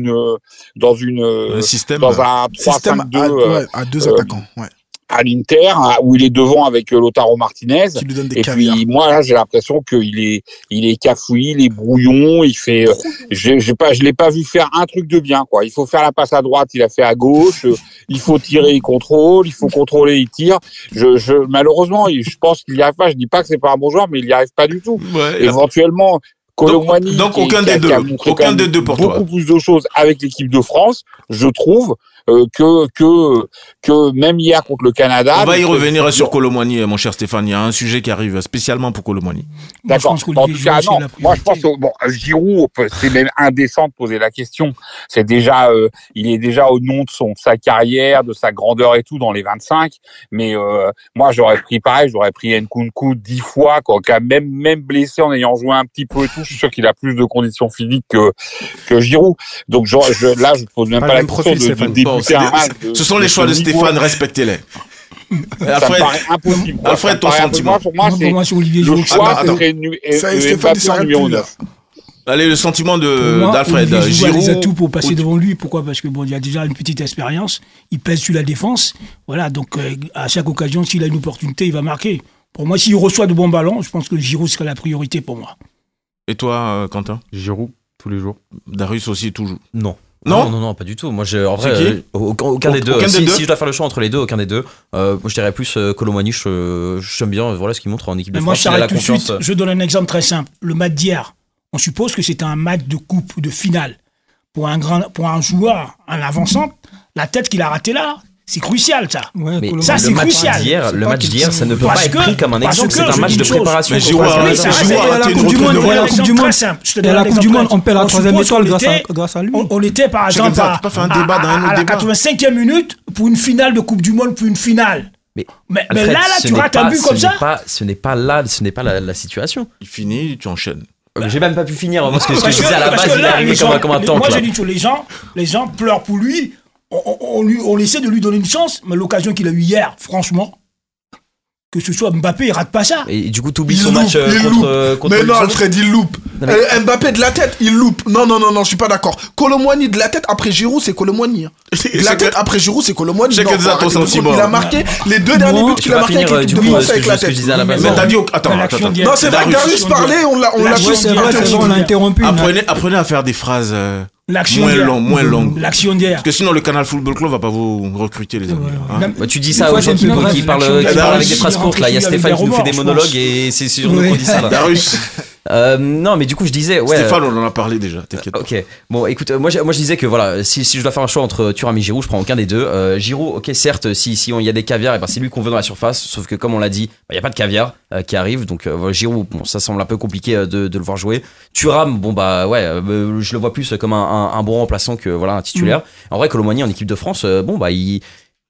un système 3-5-2 à deux attaquants. Ouais. À l'Inter, où il est devant avec Lautaro Martinez. Qui lui donne des caviars. Puis moi, là, j'ai l'impression qu'il est cafouillis, il est brouillon, il fait, je l'ai pas vu faire un truc de bien, quoi. Il faut faire la passe à droite, il a fait à gauche, il faut tirer, il contrôle, il faut contrôler, il tire. Malheureusement, je pense qu'il y arrive pas, je dis pas que c'est pas un bon joueur, mais il y arrive pas du tout. Ouais, éventuellement, Colomani. Donc aucun des deux pour toi. Beaucoup plus de choses avec l'équipe de France, je trouve. Que même hier contre le Canada. On va y revenir sur Colomani, mon cher Stéphane. Il y a un sujet qui arrive spécialement pour Colomani. D'accord. En tout cas, non. Moi, je pense que Giroud, c'est même indécent de poser la question. C'est déjà, il est déjà au nom de sa carrière, de sa grandeur et tout dans les 25. Mais moi, j'aurais pris Nkunku 10 fois, quoi. Même blessé en ayant joué un petit peu et tout. Je suis sûr qu'il a plus de conditions physiques que Giroud. Donc là, je pose même pas la question de ce sont les choix de Stéphane, respectez-les. Alfred, ton sentiment? Pour moi, c'est le choix serait Mbappé en numéro 9. Allez, le sentiment d'Alfred. Giroud, il a tout pour passer devant lui. Pourquoi? Parce que il y a déjà une petite expérience. Il pèse sur la défense. Voilà, donc à chaque occasion, s'il a une opportunité, il va marquer. Pour moi, s'il reçoit de bons ballons, je pense que Giroud serait la priorité pour moi. Et toi, Quentin? Giroud, tous les jours. Darius aussi, toujours? Non, pas du tout. Moi, en vrai, aucun des deux. Si je dois faire le choix entre les deux, aucun des deux. Moi, je dirais plus Colomani. J'aime bien, voilà ce qu'il montre en équipe de France. Moi, je s'arrête tout de suite. Je donne un exemple très simple. Le match d'hier. On suppose que c'était un match de coupe ou de finale. Pour un joueur en avançant, la tête qu'il a ratée là, c'est crucial, ça. Ouais, mais ça, c'est crucial. Le match d'hier, ça ne peut pas être pris comme un exemple. C'est un match de préparation. La Coupe du Monde, on perd la 3e étoile grâce à lui. On était, par exemple, à la 85e minute pour une finale de Coupe du Monde, pour une finale. Mais là, tu rates un but comme ça. Ce n'est pas la situation. Il finit, tu enchaînes. J'ai même pas pu finir. Moi, ce que je disais à la base, il est arrivé comme un tank. Moi, j'ai dit que les gens pleurent pour lui. On essaie de lui donner une chance, mais l'occasion qu'il a eue hier, franchement, que ce soit Mbappé, il rate pas ça. Et du coup, t'oublies son match contre mais non, Alfred, il loupe. Mbappé de la tête, il loupe. Non, je suis pas d'accord. Colomani de la tête après Giroud, c'est Colomani. De la tête après Giroud, c'est Colomani. J'ai que des attentions. Il a marqué les deux derniers buts qu'il a marqué avec l'équipe de France avec la tête. Mais t'as dit, attends. Non, c'est vrai que Darius parlait, on l'a on l'a interrompu. Apprenez à faire des phrases moins longues. L'action d'hier. Parce que sinon, le Canal Football Club va pas vous recruter, les amis. Tu dis ça aux gens qui parlent avec des phrases courtes, là. Il y a Stéphane qui nous fait des monologues et c'est sur nous qu'on dit ça, là. Darius. Non, mais du coup, je disais, Stéphane, on en a parlé déjà, t'inquiète. Ok. Bon, écoute, moi, je disais que voilà, si je dois faire un choix entre Thuram et Giroud, je prends aucun des deux. Giroud, ok, certes, si il y a des caviars, et ben c'est lui qu'on veut dans la surface. Sauf que comme on l'a dit, il y a pas de caviar qui arrive. Donc Giroud, bon, ça semble un peu compliqué de le voir jouer. Thuram, bon bah ouais, je le vois plus comme un bon remplaçant que voilà un titulaire. En vrai, Colomani en équipe de France, bon bah il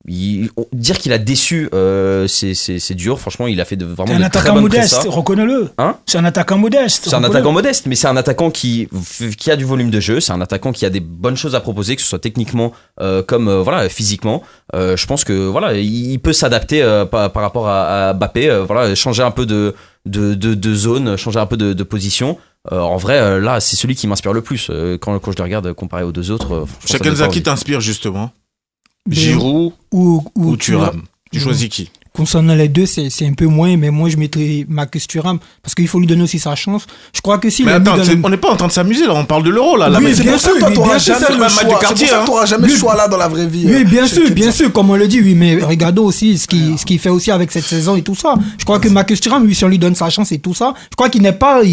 dire qu'il a déçu, c'est dur. Franchement, il a fait vraiment de très bonnes prestats. C'est un attaquant modeste, reconnais-le. C'est un attaquant modeste. C'est un attaquant modeste, mais c'est un attaquant qui a du volume de jeu. C'est un attaquant qui a des bonnes choses à proposer, que ce soit techniquement comme physiquement. Je pense que il peut s'adapter par rapport à Mbappé. Changer un peu de zone, changer un peu de position. En vrai, là, c'est celui qui m'inspire le plus quand je le regarde comparé aux deux autres. Chacun qui t'inspire justement. Giroud ou Thuram. Tu choisis qui? Concernant les deux, c'est un peu moins, mais moi je mettrais Marcus Thuram parce qu'il faut lui donner aussi sa chance. Je crois que si. Mais attends, on n'est pas en train de s'amuser là, on parle de l'Euro là. Oui, c'est bien pour ça sûr, que toi t'auras jamais le choix. C'est pour ça que t'auras jamais le choix là dans la vraie vie. Oui, bien sûr, comme on le dit, oui, mais regardons aussi ce qu'il fait aussi avec cette saison et tout ça. Je crois que Marcus Thuram, lui, si on lui donne sa chance et tout ça, je crois qu'il n'est pas,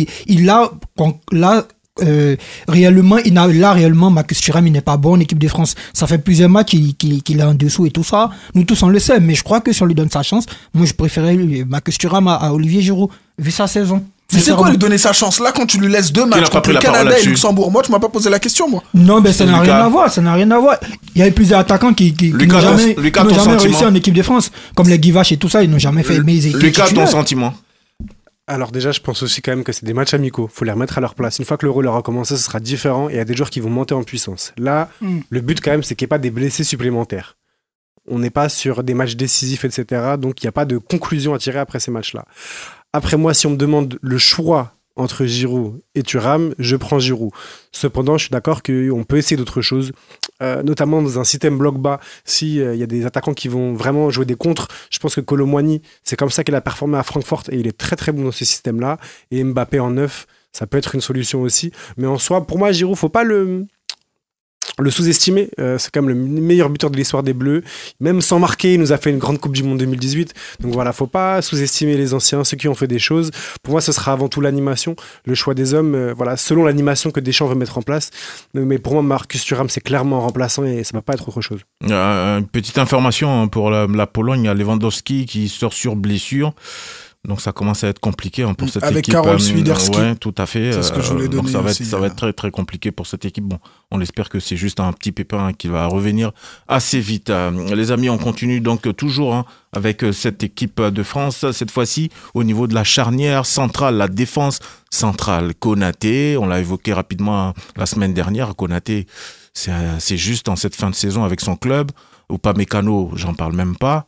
réellement, réellement, Marcus Thuram, il n'est pas bon en équipe de France. Ça fait plusieurs matchs qu'il est en dessous et tout ça. Nous tous, on le sait, mais je crois que si on lui donne sa chance, moi, je préférais Marcus Thuram à Olivier Giroud, vu sa saison. Mais c'est quoi lui donner sa chance là quand tu lui laisses deux matchs contre le Canada et le Luxembourg? Moi, tu m'as pas posé la question, moi. Non, mais ça n'a rien à voir, Il y a plusieurs attaquants qui n'ont jamais réussi en équipe de France, comme les Guivache et tout ça, ils n'ont jamais fait aimer les équipes. Lucas, ton sentiment? Alors déjà, je pense aussi quand même que c'est des matchs amicaux. Faut les remettre à leur place. Une fois que l'Euro leur a commencé, ce sera différent et il y a des joueurs qui vont monter en puissance. Là, le but quand même, c'est qu'il n'y ait pas des blessés supplémentaires. On n'est pas sur des matchs décisifs, etc. Donc il n'y a pas de conclusion à tirer après ces matchs-là. Après moi, si on me demande le choix entre Giroud et Thuram, je prends Giroud. Cependant, je suis d'accord qu'on peut essayer d'autres choses, notamment dans un système bloc bas. Si y a des attaquants qui vont vraiment jouer des contres, je pense que Kolo Muani, c'est comme ça qu'il a performé à Francfort et il est très très bon dans ce système-là. Et Mbappé en neuf, ça peut être une solution aussi. Mais en soi, pour moi, Giroud, faut pas le sous-estimer. C'est quand même le meilleur buteur de l'histoire des Bleus. Même sans marquer, il nous a fait une grande Coupe du Monde 2018. Donc voilà, faut pas sous-estimer les anciens, ceux qui ont fait des choses. Pour moi, ce sera avant tout l'animation, le choix des hommes, selon l'animation que Deschamps veut mettre en place. Mais pour moi, Marcus Thuram, c'est clairement remplaçant et ça va pas être autre chose. Une petite information pour la Pologne, il y a Lewandowski qui sort sur blessure. Donc ça commence à être compliqué pour cette avec équipe. Avec Karol Swiderski. Ouais, tout à fait. C'est ce que je voulais donner. Donc aussi, ça va être très très compliqué pour cette équipe. Bon, on espère que c'est juste un petit pépin qui va revenir assez vite. Les amis, on continue donc toujours avec cette équipe de France. Cette fois-ci, au niveau de la charnière centrale, la défense centrale. Konaté, on l'a évoqué rapidement la semaine dernière. Konaté, c'est juste en cette fin de saison avec son club. Upamecano, j'en parle même pas.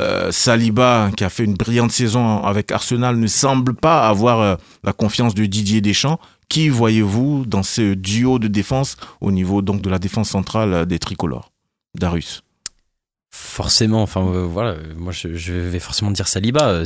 Saliba, qui a fait une brillante saison avec Arsenal, ne semble pas avoir la confiance de Didier Deschamps. Qui voyez-vous dans ce duo de défense au niveau donc de la défense centrale des tricolores? Darius. Forcément, moi je vais forcément dire Saliba.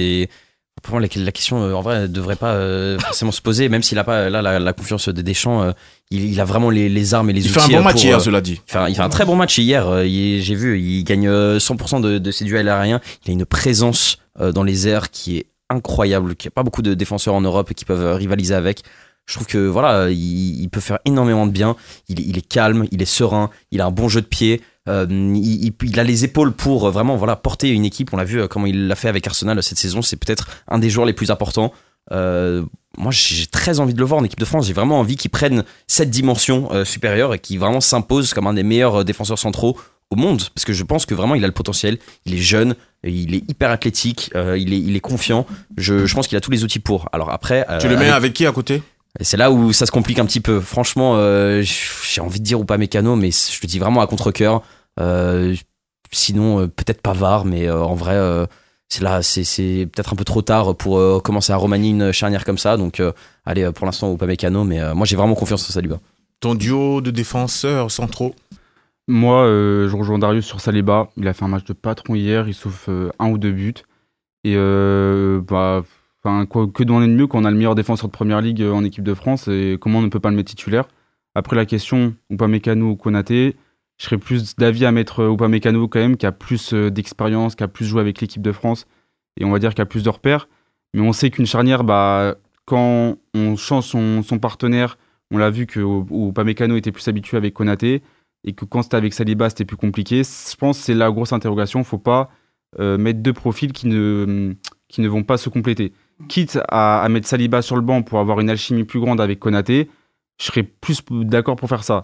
Pour moi, la question, en vrai, ne devrait pas forcément se poser, même s'il n'a pas la confiance de Deschamps. Il a vraiment les armes et les outils. Il fait un bon match hier, cela dit. Il fait un très bon match hier. J'ai vu, il gagne 100% de ses duels aériens. Il a une présence dans les airs qui est incroyable. Il n'y a pas beaucoup de défenseurs en Europe qui peuvent rivaliser avec. Je trouve que il peut faire énormément de bien. Il est calme, il est serein, il a un bon jeu de pied. Il a les épaules pour vraiment porter une équipe. On l'a vu comment il l'a fait avec Arsenal cette saison. C'est peut-être un des joueurs les plus importants. Moi, j'ai très envie de le voir en équipe de France. J'ai vraiment envie qu'il prenne cette dimension supérieure et qu'il vraiment s'impose comme un des meilleurs défenseurs centraux au monde. Parce que je pense que vraiment il a le potentiel. Il est jeune, il est hyper athlétique, il est confiant. Je pense qu'il a tous les outils pour. Alors après, tu le mets avec qui à côté? Et c'est là où ça se complique un petit peu. Franchement, j'ai envie de dire Upamecano, mais je le dis vraiment à contre-cœur. Sinon, peut-être Pavard, mais en vrai, c'est peut-être un peu trop tard pour commencer à remanier une charnière comme ça. Donc, allez, pour l'instant, Upamecano, mais moi, j'ai vraiment confiance en Saliba. Ton duo de défenseurs centraux? Moi, je rejoins Darius sur Saliba. Il a fait un match de patron hier, il souffle 1 ou 2 buts. Et que demander de mieux quand on a le meilleur défenseur de Première Ligue en équipe de France et comment on ne peut pas le mettre titulaire? Après la question, Upamecano ou Konaté, je serais plus d'avis à mettre Upamecano quand même, qui a plus d'expérience, qui a plus joué avec l'équipe de France et on va dire qui a plus de repères. Mais on sait qu'une charnière, quand on change son partenaire, on l'a vu que Upamecano était plus habitué avec Konaté et que quand c'était avec Saliba, c'était plus compliqué. Je pense que c'est la grosse interrogation. Il ne faut pas mettre deux profils qui ne vont pas se compléter. Quitte à mettre Saliba sur le banc pour avoir une alchimie plus grande avec Konaté, je serais plus d'accord pour faire ça.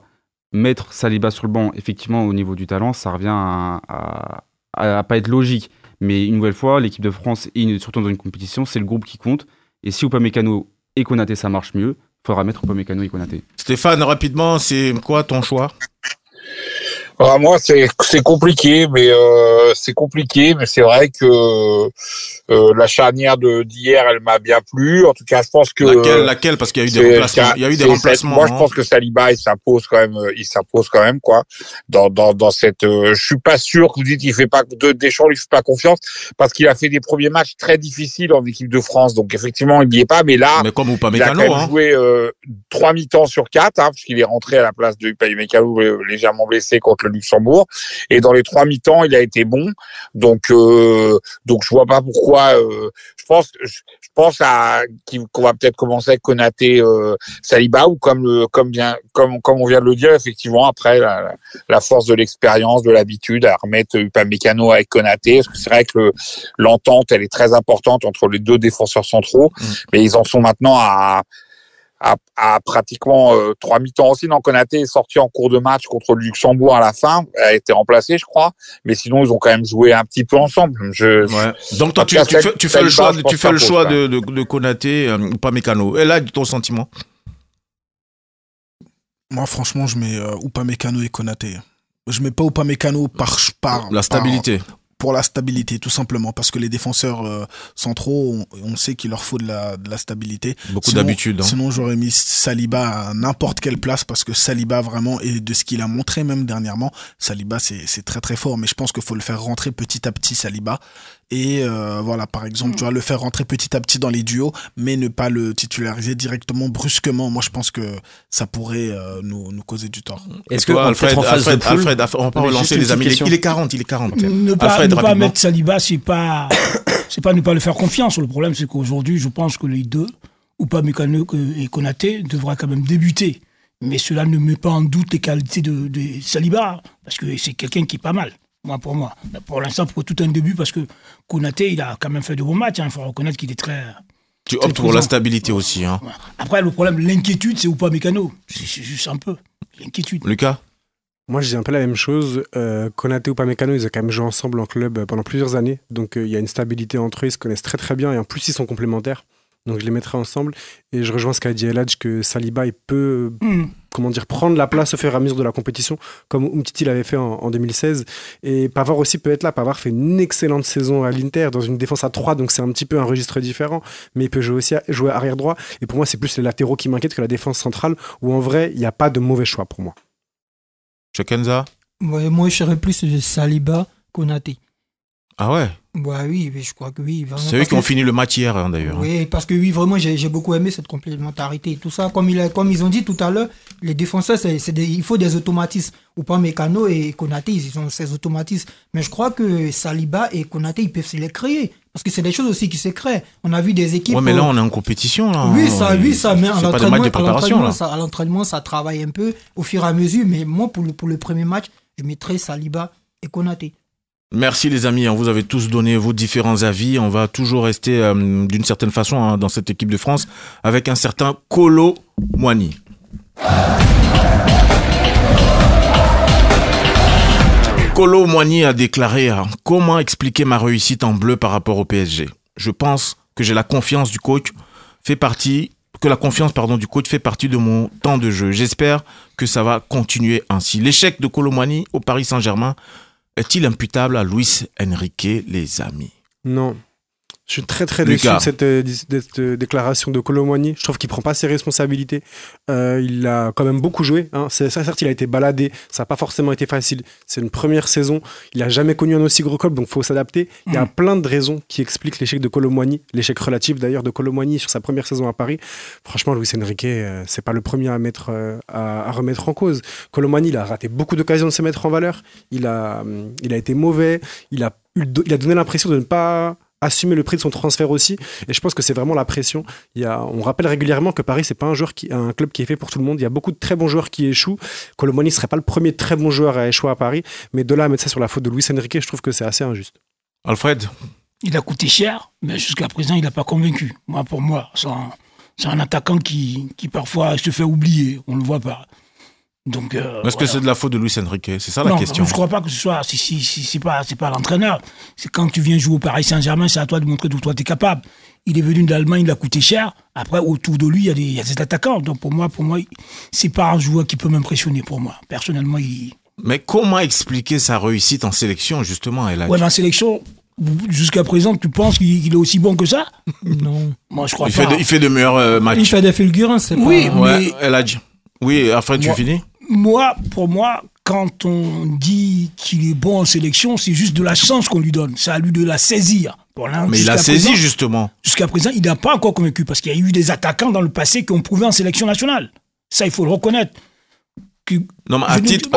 mettre Saliba sur le banc, effectivement, au niveau du talent, ça revient à pas être logique. Mais une nouvelle fois, l'équipe de France, et surtout dans une compétition, c'est le groupe qui compte. Et si Upamecano et Konaté, ça marche mieux, il faudra mettre Upamecano et Konaté. Stéphane, rapidement, c'est quoi ton choix? Moi, c'est compliqué, mais c'est vrai que la charnière d'hier, elle m'a bien plu. En tout cas, je pense que laquelle parce qu'il y a eu des remplacements. Il y a eu des remplacements. Moi, je pense que Saliba, il s'impose quand même quoi. Dans cette, je suis pas sûr que vous dites qu'il fait pas Deschamps, lui fait pas confiance parce qu'il a fait des premiers matchs très difficiles en équipe de France. Donc effectivement, il n'y est pas. Mais là, comme il a quand même joué 3 mi-temps sur 4, parce qu'il est rentré à la place de Upamecano légèrement blessé contre le Luxembourg. Et dans les 3 mi-temps, il a été bon. Donc je vois pas pourquoi. Je pense qu'on va peut-être commencer avec Konaté, Saliba, ou comme on vient de le dire, effectivement, après la force de l'expérience, de l'habitude, à remettre Upamecano avec Konaté. Parce que c'est vrai que l'entente, elle est très importante entre les deux défenseurs centraux. Mais ils en sont maintenant à pratiquement 3 mi-temps aussi. Non, Konaté est sorti en cours de match contre le Luxembourg à la fin, a été remplacé, je crois, mais sinon ils ont quand même joué un petit peu ensemble. Donc toi, tu fais le choix de Konaté ou pas Mécano. Et là, ton sentiment? Moi, franchement, je mets Upamecano et Konaté. Je mets pas Upamecano par la stabilité. Pour la stabilité, tout simplement, parce que les défenseurs centraux, on sait qu'il leur faut de la stabilité. Beaucoup d'habitude. Sinon, j'aurais mis Saliba à n'importe quelle place, parce que Saliba, vraiment, et de ce qu'il a montré même dernièrement, Saliba, c'est très très fort, mais je pense qu'il faut le faire rentrer petit à petit, Saliba. Et voilà, par exemple, tu vas le faire rentrer petit à petit dans les duos, mais ne pas le titulariser directement, brusquement. Moi, je pense que ça pourrait nous causer du tort. Est-ce que Alfred, on va pas relancer les amis. Il est 40. Ne pas mettre Saliba, c'est pas ne pas le faire confiance. Le problème, c'est qu'aujourd'hui, je pense que les deux, Upamecano et Konaté, devraient quand même débuter. Mais cela ne met pas en doute les qualités de Saliba, parce que c'est quelqu'un qui est pas mal. Pour moi. Pour l'instant, pour tout un début, parce que Konaté, il a quand même fait de bons matchs. Il faut reconnaître qu'il est très. Tu optes pour la stabilité aussi. Hein. Après, le problème, l'inquiétude, c'est Upamecano. C'est juste un peu l'inquiétude. Lucas? Moi, je dis un peu la même chose. Konaté et Upamecano, ils ont quand même joué ensemble en club pendant plusieurs années. Donc, il y a une stabilité entre eux. Ils se connaissent très, très bien. Et en plus, ils sont complémentaires. Donc, je les mettrai ensemble. Et je rejoins ce qu'a dit Eladj, que Saliba, il peut prendre la place au fur et à mesure de la compétition, comme Umtiti l'avait fait en 2016. Et Pavard aussi peut être là. Pavard fait une excellente saison à l'Inter, dans une défense à 3, donc c'est un petit peu un registre différent. Mais il peut jouer arrière droit. Et pour moi, c'est plus les latéraux qui m'inquiètent que la défense centrale, où en vrai, il n'y a pas de mauvais choix pour moi. Chakenza? Ouais, moi, je serais plus de Saliba, Konaté. Ah ouais? Bah oui, je crois que oui. C'est eux qui ont fini le match hier, d'ailleurs. Oui, parce que oui, vraiment, j'ai beaucoup aimé cette complémentarité et tout ça. Comme ils ont dit tout à l'heure, les défenseurs, il faut des automatismes. Upamecano et Konaté, ils ont ces automatismes. Mais je crois que Saliba et Konaté, ils peuvent se les créer. Parce que c'est des choses aussi qui se créent. On a vu des équipes... Ouais, mais là, on est en compétition. Là. Oui, ça. Mais à l'entraînement, ça travaille un peu au fur et à mesure. Mais moi, pour le premier match, je mettrais Saliba et Konaté. Merci les amis, vous avez tous donné vos différents avis. On va toujours rester d'une certaine façon dans cette équipe de France avec un certain Kolo Muani. Kolo Muani a déclaré « Comment expliquer ma réussite en bleu par rapport au PSG ? Je pense que j'ai la confiance du coach que la confiance du coach fait partie de mon temps de jeu. J'espère que ça va continuer ainsi. L'échec de Kolo Muani au Paris Saint-Germain est-il imputable à Luis Enrique, les amis? Non. Je suis très très déçu de cette déclaration de Kolo Muani. Je trouve qu'il prend pas ses responsabilités. Il a quand même beaucoup joué. Certes, il a été baladé. Ça n'a pas forcément été facile. C'est une première saison. Il n'a jamais connu un aussi gros club, donc il faut s'adapter. Il y a plein de raisons qui expliquent l'échec de Kolo Muani, l'échec relatif d'ailleurs de Kolo Muani sur sa première saison à Paris. Franchement, Luis Enrique, c'est pas le premier à remettre en cause. Kolo Muani, il a raté beaucoup d'occasions de se mettre en valeur. Il a été mauvais. Il a donné l'impression de ne pas assumer le prix de son transfert aussi, et je pense que c'est vraiment la pression. On rappelle régulièrement que Paris, c'est pas un club qui est fait pour tout le monde. Il y a beaucoup de très bons joueurs qui échouent. Kolo Muani ne serait pas le premier très bon joueur à échouer à Paris, mais de là à mettre ça sur la faute de Luis Enrique, je trouve que c'est assez injuste. Alfred? Il a coûté cher, mais jusqu'à présent, il n'a pas convaincu. Pour moi, c'est un attaquant qui parfois se fait oublier, on le voit pas. Donc, est-ce que c'est de la faute de Luis Enrique? C'est ça la question. Non, je crois pas que ce soit. C'est pas l'entraîneur. C'est quand tu viens jouer au Paris Saint-Germain, c'est à toi de montrer d'où toi t'es capable. Il est venu d'Allemagne, il a coûté cher. Après, autour de lui, il y a des attaquants. Donc pour moi, c'est pas un joueur qui peut m'impressionner pour moi. Personnellement, Mais comment expliquer sa réussite en sélection, justement, Elad? Ouais, mais en sélection, jusqu'à présent, tu penses qu'il est aussi bon que ça? Non. Moi, je crois pas. Il fait de meilleurs matchs. Il fait des fulgurances, c'est oui, pas... mais... Elad. Oui, après, tu finis? Pour moi, quand on dit qu'il est bon en sélection, c'est juste de la chance qu'on lui donne. C'est à lui de la saisir. Mais il a saisi, justement. Jusqu'à présent, il n'a pas encore convaincu, parce qu'il y a eu des attaquants dans le passé qui ont prouvé en sélection nationale. Ça, il faut le reconnaître. Non, mais à titre,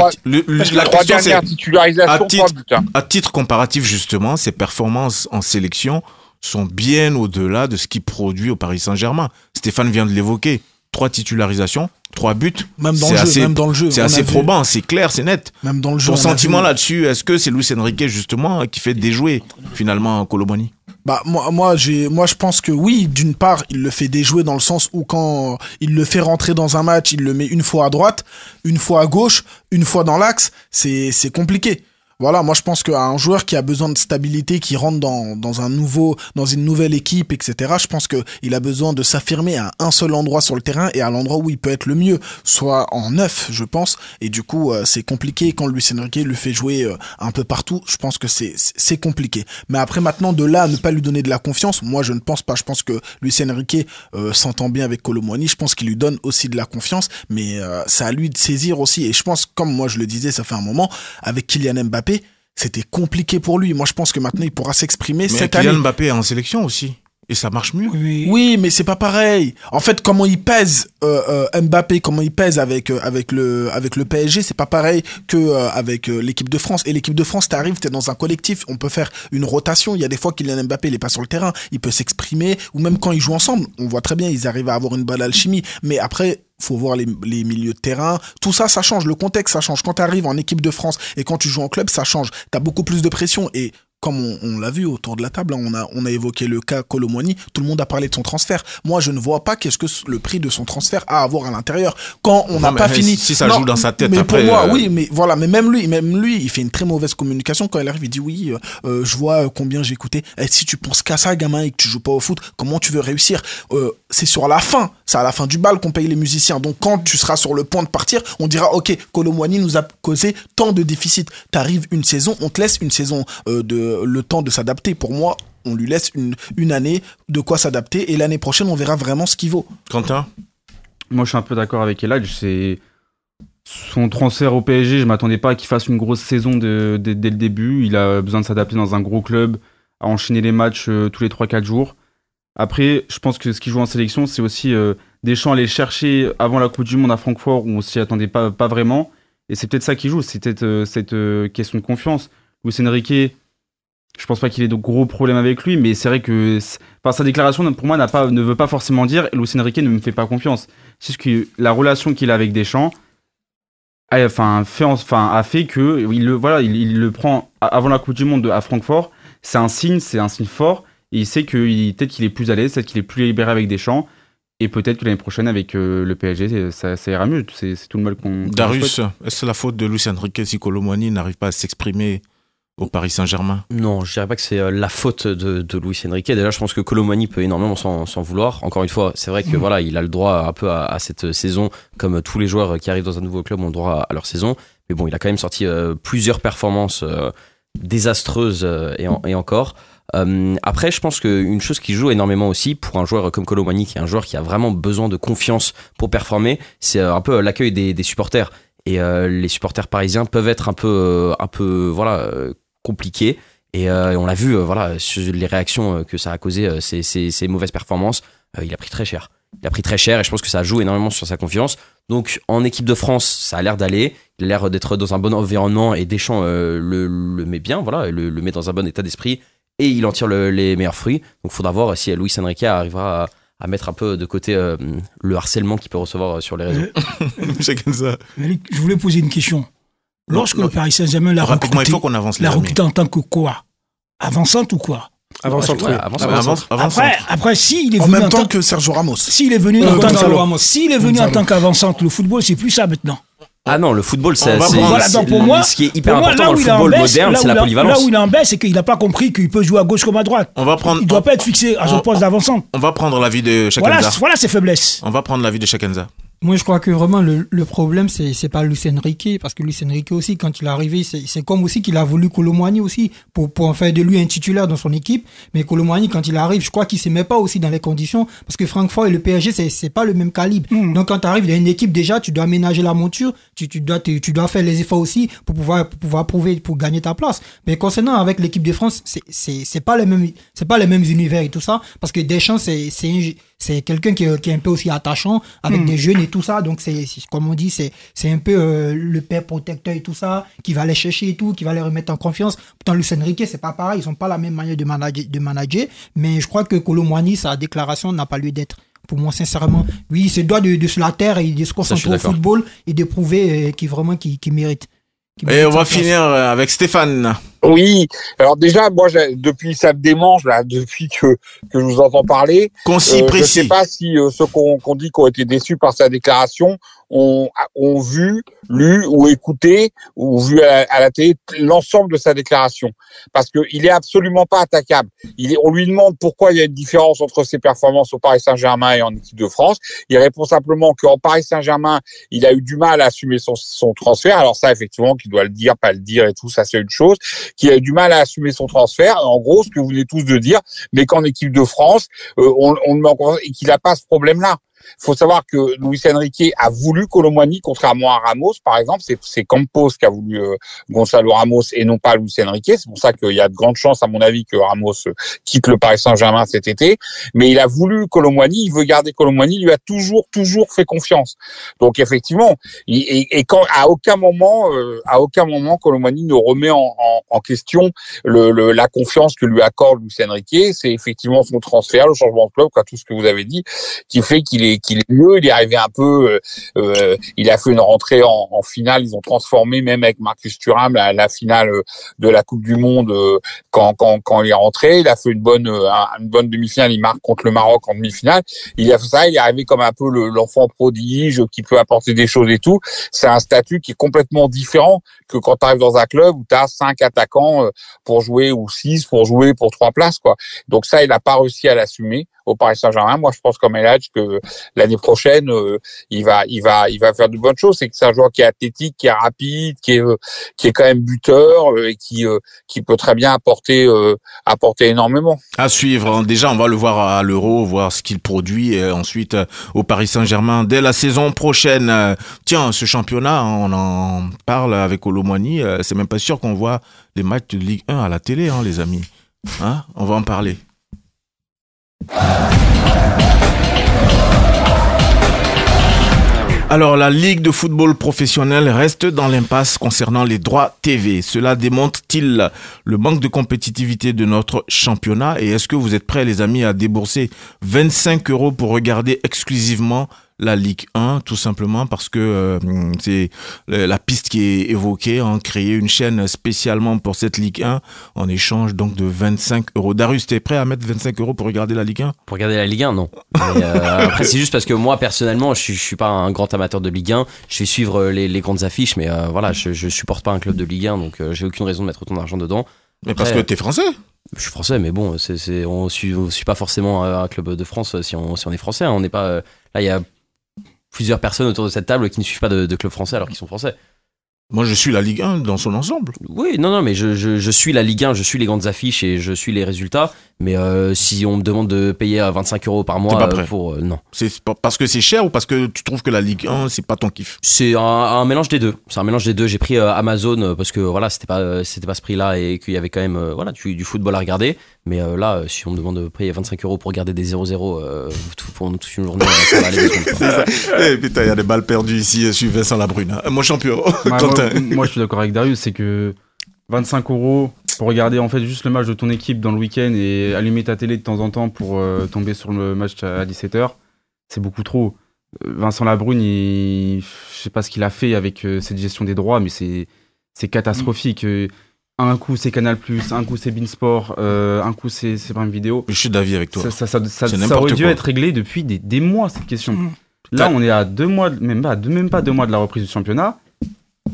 à titre comparatif, justement, ses performances en sélection sont bien au-delà de ce qu'il produit au Paris Saint-Germain. Stéphane vient de l'évoquer. 3 titularisations, 3 buts. Même dans le jeu. C'est assez probant, c'est clair, c'est net. Même dans le jeu. Ton sentiment là-dessus, est-ce que c'est Luis Enrique, justement, qui fait déjouer, finalement, Kolo Muani? Moi, je pense que oui, d'une part, il le fait déjouer dans le sens où quand il le fait rentrer dans un match, il le met une fois à droite, une fois à gauche, une fois dans l'axe, c'est compliqué. Voilà, moi je pense qu'un joueur qui a besoin de stabilité, qui rentre dans une nouvelle équipe, etc., je pense qu'il a besoin de s'affirmer à un seul endroit sur le terrain et à l'endroit où il peut être le mieux, soit en neuf, je pense. Et du coup, c'est compliqué quand Luis Enrique le fait jouer un peu partout. Je pense que c'est compliqué. Mais après, maintenant, de là à ne pas lui donner de la confiance, moi je ne pense pas. Je pense que Luis Enrique s'entend bien avec Kolo Muani. Je pense qu'il lui donne aussi de la confiance, mais c'est à lui de saisir aussi. Et je pense, comme moi je le disais, ça fait un moment, avec Kylian Mbappé, c'était compliqué pour lui. Moi, je pense que maintenant, il pourra s'exprimer cette année. Mais Kylian Mbappé est en sélection aussi. Et ça marche mieux. Oui, mais c'est pas pareil. En fait, comment il pèse Mbappé, comment il pèse avec le PSG, c'est pas pareil que avec l'équipe de France. Et l'équipe de France, t'es dans un collectif, on peut faire une rotation. Il y a des fois Kylian Mbappé, il est pas sur le terrain, il peut s'exprimer. Ou même quand ils jouent ensemble, on voit très bien, ils arrivent à avoir une bonne alchimie. Mais après, faut voir les milieux de terrain. Tout ça, ça change. Le contexte, ça change. Quand tu arrives en équipe de France et quand tu joues en club, ça change. Tu as beaucoup plus de pression. Et comme on l'a vu autour de la table, on a évoqué le cas Kolo Muani, tout le monde a parlé de son transfert. Moi, je ne vois pas qu'est-ce que le prix de son transfert a à avoir à l'intérieur. Quand on n'a pas fini... Si ça joue dans sa tête, mais après... pour moi, oui, mais voilà. Mais même lui, il fait une très mauvaise communication. Quand il arrive, il dit oui, je vois combien j'ai coûté. Et si tu penses qu'à ça, gamin, et que tu joues pas au foot, comment tu veux réussir? C'est sur la fin. C'est à la fin du bal qu'on paye les musiciens. Donc quand tu seras sur le point de partir, on dira ok, Kolo Muani nous a causé tant de déficit. T'arrives une saison, on te laisse une saison le temps de s'adapter. Pour moi, on lui laisse une année de quoi s'adapter et l'année prochaine, on verra vraiment ce qu'il vaut. Quentin? Moi, je suis un peu d'accord avec Elad. C'est son transfert au PSG. Je m'attendais pas à qu'il fasse une grosse saison dès le début. Il a besoin de s'adapter dans un gros club, à enchaîner les matchs tous les 3-4 jours. Après, je pense que ce qu'il joue en sélection, c'est aussi Deschamps aller chercher avant la Coupe du Monde à Francfort où on s'y attendait pas vraiment. Et c'est peut-être ça qui joue, c'est peut-être cette question de confiance. Luis Enrique, je pense pas qu'il ait de gros problèmes avec lui, mais c'est vrai que par sa déclaration, pour moi, ne veut pas forcément dire Luis Enrique ne me fait pas confiance. C'est ce que la relation qu'il a avec Deschamps a fait que il le prend avant la Coupe du Monde à Francfort. C'est un signe fort. Et il sait peut-être qu'il est plus à l'aise, peut-être qu'il est plus libéré avec Deschamps. Et peut-être que l'année prochaine, avec le PSG, ça ira mieux. C'est tout le mal qu'on Darius, est-ce que c'est la faute de Luis Enrique si Kolo Muani n'arrive pas à s'exprimer au Paris Saint-Germain? Non, je dirais pas que c'est la faute de Luis Enrique. Déjà, je pense que Kolo Muani peut énormément s'en vouloir. Encore une fois, c'est vrai que voilà, il a le droit un peu à cette saison, comme tous les joueurs qui arrivent dans un nouveau club ont le droit à leur saison. Mais bon, il a quand même sorti plusieurs performances désastreuses et encore. Après, je pense qu'une chose qui joue énormément aussi pour un joueur comme Kolo Muani, qui est un joueur qui a vraiment besoin de confiance pour performer, c'est un peu l'accueil des supporters. Et les supporters parisiens peuvent être un peu compliqués. Et on l'a vu, sur les réactions que ça a causé, ces mauvaises performances, il a pris très cher. Il a pris très cher et je pense que ça joue énormément sur sa confiance. Donc en équipe de France, ça a l'air d'aller. Il a l'air d'être dans un bon environnement et Deschamps le met bien, le met dans un bon état d'esprit. Et il en tire les meilleurs fruits. Donc il faudra voir si Luis Enrique arrivera à mettre un peu de côté le harcèlement qu'il peut recevoir sur les réseaux. C'est comme ça. Je voulais poser une question. Lorsque le Paris Saint-Germain l'a recruté en tant que quoi? Avançante ou quoi? Avançante, oui. Après, s'il est venu en même temps que Sergio Ramos. S'il est venu en tant qu'avançante, le football, c'est plus ça maintenant. Ah non, le football, c'est voilà, donc pour moi, ce qui est hyper important dans le football moderne, c'est la polyvalence. Là où il est en baisse, c'est qu'il n'a pas compris qu'il peut jouer à gauche comme à droite. Il ne doit pas être fixé à son poste d'avancement. On va prendre l'avis de Chakenza. Voilà ses faiblesses. On va prendre l'avis de Chakenza. Moi, je crois que vraiment le problème, c'est pas Luis Enrique, parce que Luis Enrique aussi, quand il est arrivé, c'est comme aussi qu'il a voulu Kolo Muani aussi pour en faire de lui un titulaire dans son équipe. Mais Kolo Muani, quand il arrive, je crois qu'il se met pas aussi dans les conditions, parce que Francfort et le PSG, c'est pas le même calibre. Donc quand tu arrives dans une équipe déjà, tu dois aménager la monture, tu dois faire les efforts aussi pour pouvoir prouver, pour gagner ta place. Mais concernant avec l'équipe de France, c'est pas les mêmes univers et tout ça, parce que Deschamps, c'est quelqu'un qui est un peu aussi attachant avec des jeunes et tout ça, donc c'est comme on dit, c'est un peu le père protecteur et tout ça, qui va les chercher et tout, qui va les remettre en confiance. Pourtant Luis Enrique, c'est pas pareil, ils ont pas la même manière de manager, mais je crois que Kolo Muani, sa déclaration n'a pas lieu d'être. Pour moi, sincèrement, oui, il se doit de se la taire et de se concentrer au football et de prouver qu'il mérite. Et on va finir avec Stéphane. Oui, alors déjà, moi, depuis ça me démange là, depuis que je vous entends parler. Concis, précis. Je sais pas si ceux qu'on dit qui ont été déçus par sa déclaration ont vu, lu ou écouté ou vu à la télé l'ensemble de sa déclaration, parce que il est absolument pas attaquable. On lui demande pourquoi il y a une différence entre ses performances au Paris Saint-Germain et en équipe de France. Il répond simplement qu'en Paris Saint-Germain, il a eu du mal à assumer son transfert. Alors ça, effectivement, qu'il doit le dire, pas le dire et tout, ça c'est une chose. Qu'il a eu du mal à assumer son transfert. En gros, ce que vous venez tous de dire, mais qu'en équipe de France, on le met en confiance et qu'il n'a pas ce problème-là. Faut savoir que Luis Enrique a voulu Kolo Muani, contrairement à Ramos, par exemple. C'est Campos qui a voulu Gonzalo Ramos et non pas Luis Enrique. C'est pour ça qu'il y a de grandes chances, à mon avis, que Ramos quitte le Paris Saint-Germain cet été. Mais il a voulu Kolo Muani, il veut garder Kolo Muani, il lui a toujours fait confiance. Donc effectivement, et quand à aucun moment Kolo Muani ne remet en question la confiance que lui accorde Luis Enrique. C'est effectivement son transfert, le changement de club, quoi, tout ce que vous avez dit, qui fait qu'il est mieux. Il est arrivé un peu, il a fait une rentrée en finale. Ils ont transformé, même avec Marcus Thuram, la finale de la Coupe du Monde quand il est rentré. Il a fait une bonne demi-finale. Il marque contre le Maroc en demi-finale. Il a fait ça. Il est arrivé comme un peu l'enfant prodige qui peut apporter des choses et tout. C'est un statut qui est complètement différent que quand tu arrives dans un club où tu as 5 attaquants pour jouer ou 6 pour jouer pour 3 places, quoi. Donc ça, il n'a pas réussi à l'assumer au Paris Saint-Germain. Moi, je pense comme Eladj que l'année prochaine, il va faire de bonnes choses. C'est que c'est un joueur qui est athlétique, qui est rapide, qui est quand même buteur et qui peut très bien apporter énormément. À suivre. Déjà, on va le voir à l'Euro, voir ce qu'il produit et ensuite au Paris Saint-Germain dès la saison prochaine. Tiens, ce championnat, on en parle avec Kolo Muani. C'est même pas sûr qu'on voit les matchs de Ligue 1 à la télé, les amis. On va en parler. Alors, la Ligue de football professionnel reste dans l'impasse concernant les droits TV. Cela démontre-t-il le manque de compétitivité de notre championnat? Et est-ce que vous êtes prêts, les amis, à débourser 25 € pour regarder exclusivement la Ligue 1, tout simplement parce que c'est la piste qui est évoquée, créer une chaîne spécialement pour cette Ligue 1 en échange donc de 25 €. Darius, t'es prêt à mettre 25 € pour regarder la Ligue 1? Pour regarder la Ligue 1, non. Mais, après, c'est juste parce que moi, personnellement, je suis pas un grand amateur de Ligue 1. Je vais suivre les grandes affiches, mais voilà, je supporte pas un club de Ligue 1, donc j'ai aucune raison de mettre ton argent dedans. Mais parce que t'es français? Je suis français, mais bon, on suit pas forcément un club de France si on est français. On n'est pas là, il y a plusieurs personnes autour de cette table qui ne suivent pas de club français alors qu'ils sont français. Moi, je suis la Ligue 1 dans son ensemble. Oui, non, mais je suis la Ligue 1, je suis les grandes affiches et je suis les résultats. Mais si on me demande de payer 25 € par mois pour... non. C'est parce que c'est cher ou parce que tu trouves que la Ligue 1, c'est pas ton kiff? C'est un mélange des deux. C'est un mélange des deux. J'ai pris Amazon parce que voilà, c'était pas ce prix-là et qu'il y avait quand même du football à regarder. Mais là, si on me demande de payer 25 € pour regarder des 0-0 pour toute une journée, ça va aller. C'est ça. Putain, il y a des balles perdues ici. Je suis Vincent Labrune. Mon champion. Moi, je suis d'accord avec Darius, c'est que 25 € pour regarder en fait juste le match de ton équipe dans le week-end et allumer ta télé de temps en temps pour tomber sur le match à 17h, c'est beaucoup trop. Vincent Labrune, je sais pas ce qu'il a fait avec cette gestion des droits, mais c'est catastrophique. Un coup c'est Canal+, un coup c'est Beansport, un coup c'est Prime Video. Je suis d'avis avec toi. Ça aurait dû être réglé depuis des mois cette question. Là, on est à 2 mois, même pas 2 mois de la reprise du championnat.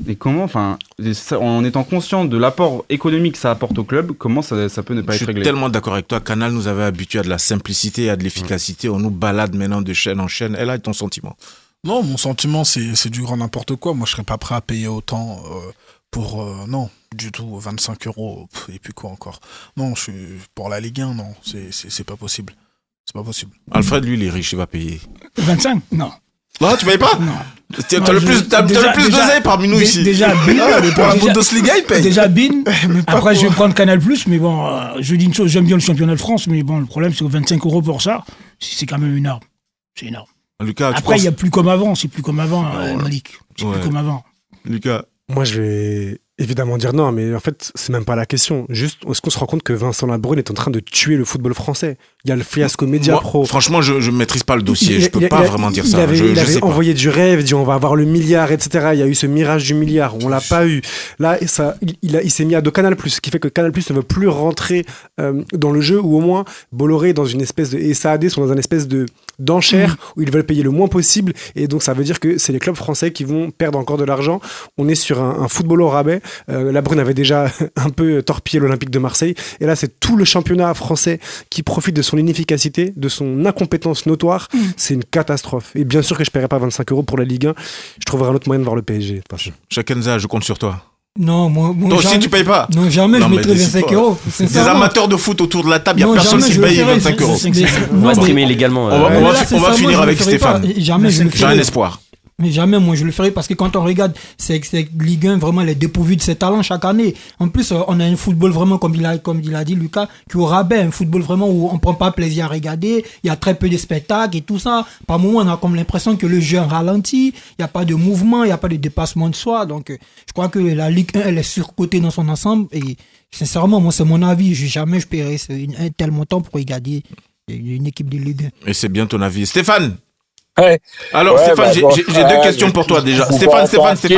Et comment, enfin, en étant conscient de l'apport économique que ça apporte au club, comment ça peut ne pas être réglé? Je suis tellement d'accord avec toi. Canal nous avait habitués à de la simplicité et à de l'efficacité. On nous balade maintenant de chaîne en chaîne. Et là, ton sentiment? Non, mon sentiment, c'est du grand n'importe quoi. Moi, je serais pas prêt à payer autant pour... non, du tout. 25 €, et puis quoi encore. Non, je suis pour la Ligue 1, non. C'est pas possible. C'est pas possible. Alfred, lui, il est riche, il va payer. 25? Non. Non, tu payes pas? Non. T'as le plus d'oseille parmi nous ici. Déjà, mais pour la Bundesliga, il paye. Déjà, après, je vais prendre Canal+, mais bon, je dis une chose, j'aime bien le championnat de France, mais bon, le problème, c'est que 25 € pour ça, c'est quand même énorme. C'est énorme. Lucas, après, il n'y a plus comme avant, c'est plus comme avant, Malik. C'est plus comme avant. Lucas. Moi, je vais évidemment dire non, mais en fait, c'est même pas la question. Juste, est-ce qu'on se rend compte que Vincent Labrune est en train de tuer le football français? Il y a le fiasco Mediapro. Franchement, je maîtris pas le dossier. Je peux pas vraiment dire ça. Il avait envoyé du rêve, dit on va avoir le milliard, etc. Il y a eu ce mirage du milliard, on l'a pas eu. Là, il s'est mis à dos Canal+, ce qui fait que Canal+ ne veut plus rentrer dans le jeu, ou au moins Bolloré dans une espèce de... Et SAD sont dans une espèce d'enchère où ils veulent payer le moins possible, et donc ça veut dire que c'est les clubs français qui vont perdre encore de l'argent. On est sur un football au rabais. Labrune avait déjà un peu torpillé l'Olympique de Marseille, et là c'est tout le championnat français qui profite de son inefficacité, de son incompétence notoire. C'est une catastrophe, et bien sûr que je paierai pas 25 € pour la Ligue 1. Je trouverai un autre moyen de voir le PSG. Chakenza, je compte sur toi. Non, moi toi jamais, aussi tu payes pas? Non, jamais, je mettrai 25 €. Des amateurs de foot autour de la table, il n'y a personne qui paye 25 €. On va streamer illégalement. On va finir avec Stéphane. Jamais je le ferai. J'ai un espoir. Mais jamais, moi, je le ferai parce que quand on regarde, c'est Ligue 1, vraiment, elle est dépourvue de ses talents chaque année. En plus, on a un football vraiment, comme il a dit, Lucas, qui est au rabais, un football vraiment où on prend pas plaisir à regarder, il y a très peu de spectacles et tout ça. Par moments, on a comme l'impression que le jeu ralentit, il n'y a pas de mouvement, il n'y a pas de dépassement de soi. Donc, je crois que la Ligue 1, elle est surcotée dans son ensemble et, sincèrement, moi, c'est mon avis. Jamais je paierai un tel montant pour regarder une équipe de Ligue 1. Et c'est bien ton avis. Stéphane? Ouais. Alors, Stéphane, j'ai deux questions pour toi déjà. Stéphane.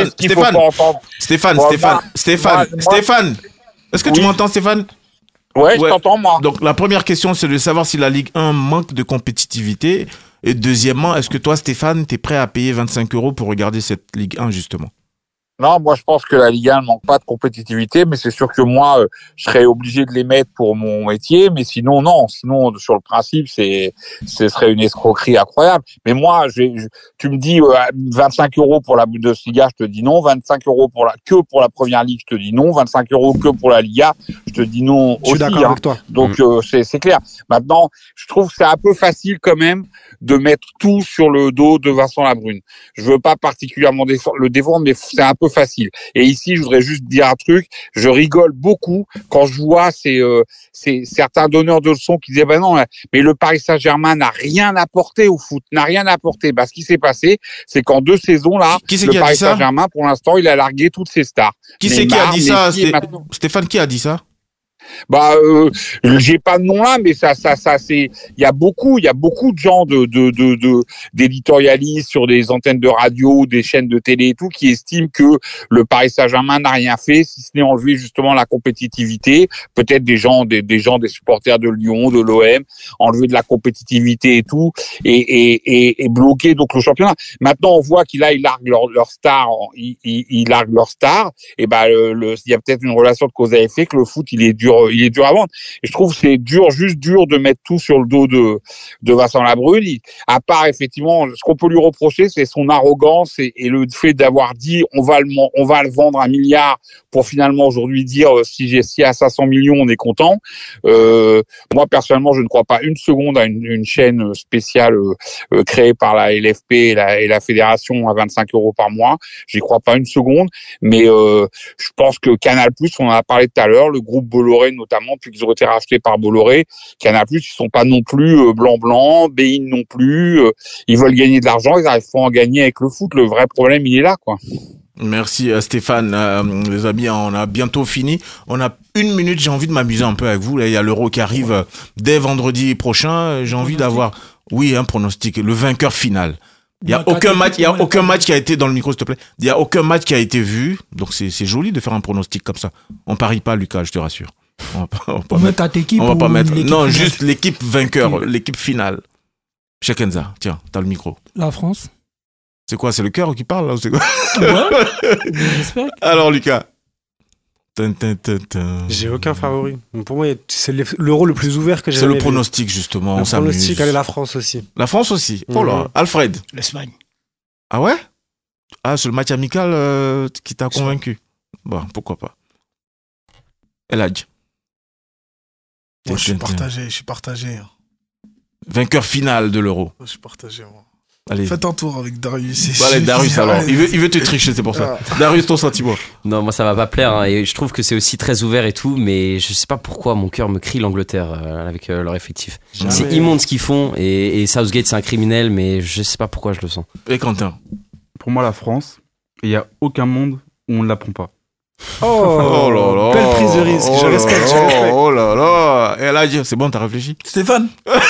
Est-ce que tu m'entends, Stéphane? Ouais, je t'entends, moi. Donc, la première question, c'est de savoir si la Ligue 1 manque de compétitivité. Et deuxièmement, est-ce que toi, Stéphane, t'es prêt à payer 25 € pour regarder cette Ligue 1, justement? Non, moi je pense que la Ligue 1 ne manque pas de compétitivité, mais c'est sûr que moi je serais obligé de les mettre pour mon métier, mais sinon non, sinon sur le principe ce serait une escroquerie incroyable. Mais moi tu me dis 25 € pour la Bundesliga, je te dis non, 25 € que pour la Première Ligue, je te dis non, 25 € que pour la Liga, je te dis non aussi. Je suis d'accord avec toi. Donc c'est clair. Maintenant, je trouve que c'est un peu facile quand même de mettre tout sur le dos de Vincent Labrune. Je veux pas particulièrement le défendre, mais c'est un peu facile. Et ici, je voudrais juste dire un truc. Je rigole beaucoup quand je vois ces certains donneurs de leçons qui disaient ben non, mais le Paris Saint-Germain n'a rien apporté au foot, n'a rien apporté. Bah, ce qui s'est passé, c'est qu'en 2 saisons là, le Paris Saint-Germain, pour l'instant, il a largué toutes ses stars. Qui c'est qui a dit ça? Stéphane, qui a dit ça? Bah, j'ai pas de nom là, mais ça, c'est, il y a beaucoup de gens d'éditorialistes sur des antennes de radio, des chaînes de télé et tout, qui estiment que le Paris Saint-Germain n'a rien fait, si ce n'est enlever justement la compétitivité. Peut-être des supporters de Lyon, de l'OM, enlever de la compétitivité et tout, et bloquer donc le championnat. Maintenant, on voit qu'il largue leur star, il largue leur star, et bah, il y a peut-être une relation de cause à effet que le foot, il est dur à vendre. Et je trouve que c'est dur de mettre tout sur le dos de Vincent Labrune. À part, effectivement, ce qu'on peut lui reprocher, c'est son arrogance et le fait d'avoir dit on va le vendre 1 milliard pour finalement aujourd'hui dire si à 500 millions, on est content. Moi, personnellement, je ne crois pas une seconde à une chaîne spéciale créée par la LFP et la fédération à 25 € par mois. J'y crois pas une seconde. Mais je pense que Canal+, on en a parlé tout à l'heure, le groupe Bolloré notamment, puis qu'ils ont été rachetés par Bolloré, Canal+, ils sont pas non plus blanc, Bein non plus, ils veulent gagner de l'argent, ils arrivent pas à en gagner avec le foot, le vrai problème il est là, quoi. Merci Stéphane, les amis, on a bientôt fini, on a 1 minute, j'ai envie de m'amuser un peu avec vous, là il y a l'Euro qui arrive dès vendredi prochain, j'ai envie d'avoir, un pronostic, le vainqueur final. Il y a aucun match qui a été dans le micro, s'il te plaît. Il y a aucun match qui a été vu, donc c'est joli de faire un pronostic comme ça. On parie pas, Lucas, je te rassure. On va pas mettre. Non, juste l'équipe vainqueur, l'équipe finale. Chakenza, tiens, t'as le micro. La France. C'est quoi, c'est le cœur qui parle là ou c'est quoi? J'espère. Alors Lucas. J'ai aucun favori. Pour moi, c'est l'euro le plus ouvert que j'ai C'est jamais le vu. pronostic justement, on Le s'amuse. pronostic, allez, la France aussi. La France aussi. Oh là, Alfred. L'Espagne. Ah ouais? Ah, c'est le match amical qui t'a convaincu. Bon, pourquoi pas. Eladj. Moi, je suis partagé. Vainqueur final de l'euro. Je suis partagé, moi. Allez. Faites un tour avec Darius. Allez, Darius alors. Il veut te tricher, c'est pour ça. Darius, ton sentiment. Non, moi ça va pas plaire, hein, et je trouve que c'est aussi très ouvert et tout, mais je sais pas pourquoi mon cœur me crie l'Angleterre avec leur effectif. Jamais. C'est immonde ce qu'ils font, et Southgate c'est un criminel, mais je sais pas pourquoi je le sens. Et Quentin? Pour moi, la France, il y a aucun monde où on ne l'apprend pas. Oh là là. Belle prise de risque, je respecte. Oh là là. Et là, c'est bon, t'as réfléchi? Stéphane.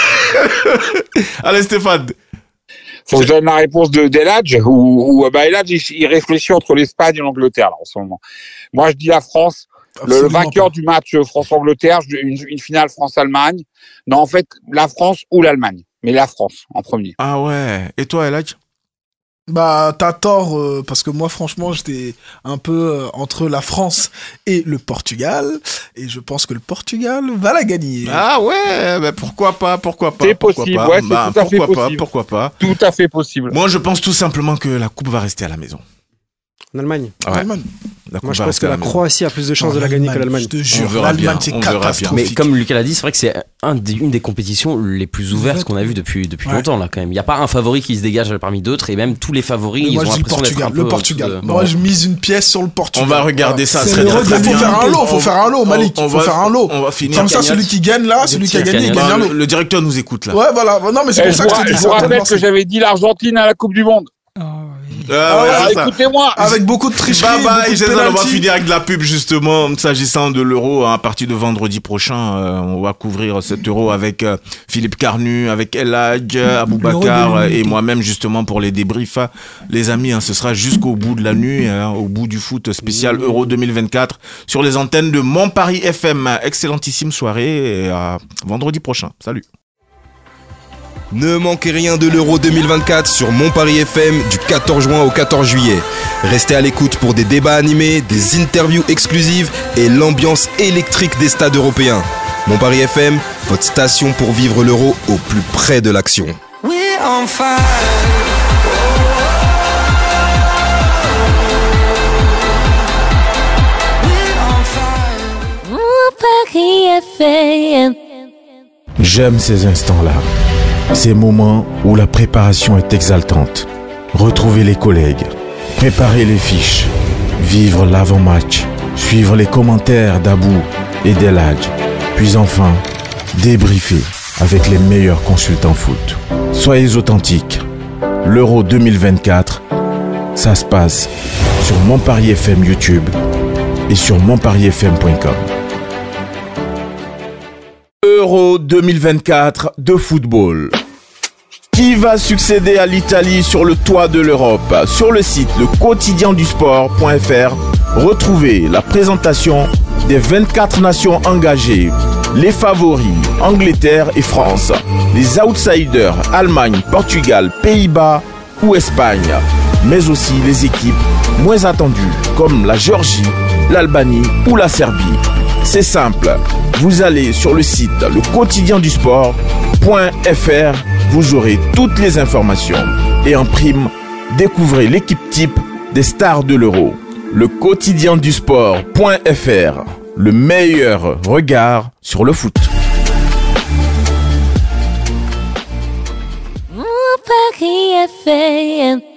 Allez, Stéphane. Faut que je donne la réponse d'Eladj, ou Eladj, il réfléchit entre l'Espagne et l'Angleterre, là, en ce moment. Moi, je dis la France. Le vainqueur du match France-Angleterre, une finale France-Allemagne. Non, en fait, la France ou l'Allemagne. Mais la France, en premier. Ah ouais. Et toi, Eladj? Bah, t'as tort, parce que moi, franchement, j'étais un peu entre la France et le Portugal, et je pense que le Portugal va la gagner. Ah ouais, bah pourquoi pas. C'est possible, ouais, c'est tout à fait possible. Pourquoi pas. Tout à fait possible. Moi, je pense tout simplement que la coupe va rester à la maison. En Allemagne. Ouais. Allemagne. Moi, je pense que la Croatie a plus de chances de la gagner que l'Allemagne. Je te jure, On verra bien, l'Allemagne, c'est on verra bien. catastrophique. Mais comme Lucas l'a dit, c'est vrai que c'est une des compétitions les plus ouvertes qu'on a vues depuis longtemps là quand même. Il y a pas un favori qui se dégage parmi d'autres, et même tous les favoris, Mais ils moi, ont je dis l'impression d'être un peu le Portugal. au-dessus de- Moi, je mise une pièce sur le Portugal. On va regarder ça. C'est serait l'Euro, très il faut bien. faire un lot, Malik. Il faut faire un lot. On va finir. Comme ça, celui qui gagne là, celui qui a gagné, il gagne un lot. Le directeur nous écoute là. Ouais, voilà. Non, mais c'est pour ça que je te dis Je ça. vous rappelle que j'avais dit l'Argentine à la Coupe du Monde. Écoutez-moi. Avec beaucoup de tricherie. Bye bye, beaucoup de on va penalty. finir avec de la pub justement. S'agissant de l'euro, à partir de vendredi prochain, on va couvrir cet euro avec Philippe Carnu, avec Eladj, Aboubacar et moi-même justement pour les débriefs. Les amis, ce sera jusqu'au bout de la nuit, au bout du foot spécial Euro 2024 sur les antennes de Mon Paris FM. Excellentissime soirée et à vendredi prochain. Salut. Ne manquez rien de l'Euro 2024 sur Mon Paris FM du 14 juin au 14 juillet. Restez à l'écoute pour des débats animés, des interviews exclusives et l'ambiance électrique des stades européens. Mon Paris FM, votre station pour vivre l'Euro au plus près de l'action. We're on fire. Paris FM. J'aime ces instants-là. Ces moments où la préparation est exaltante. Retrouver les collègues, préparer les fiches, vivre l'avant-match, suivre les commentaires d'Abou et d'Eladj, puis enfin débriefer avec les meilleurs consultants foot. Soyez authentiques. L'Euro 2024, ça se passe sur Mon Paris FM YouTube et sur monparisfm.com. Euro 2024 de football. Qui va succéder à l'Italie sur le toit de l'Europe? Sur le site lequotidiendusport.fr, retrouvez la présentation des 24 nations engagées. Les favoris, Angleterre et France. Les outsiders, Allemagne, Portugal, Pays-Bas ou Espagne. Mais aussi les équipes moins attendues, comme la Géorgie, l'Albanie ou la Serbie. C'est simple, vous allez sur le site lequotidiendusport.fr, vous aurez toutes les informations. Et en prime, découvrez l'équipe type des stars de l'Euro. Lequotidiendusport.fr, le meilleur regard sur le foot. Paris FM.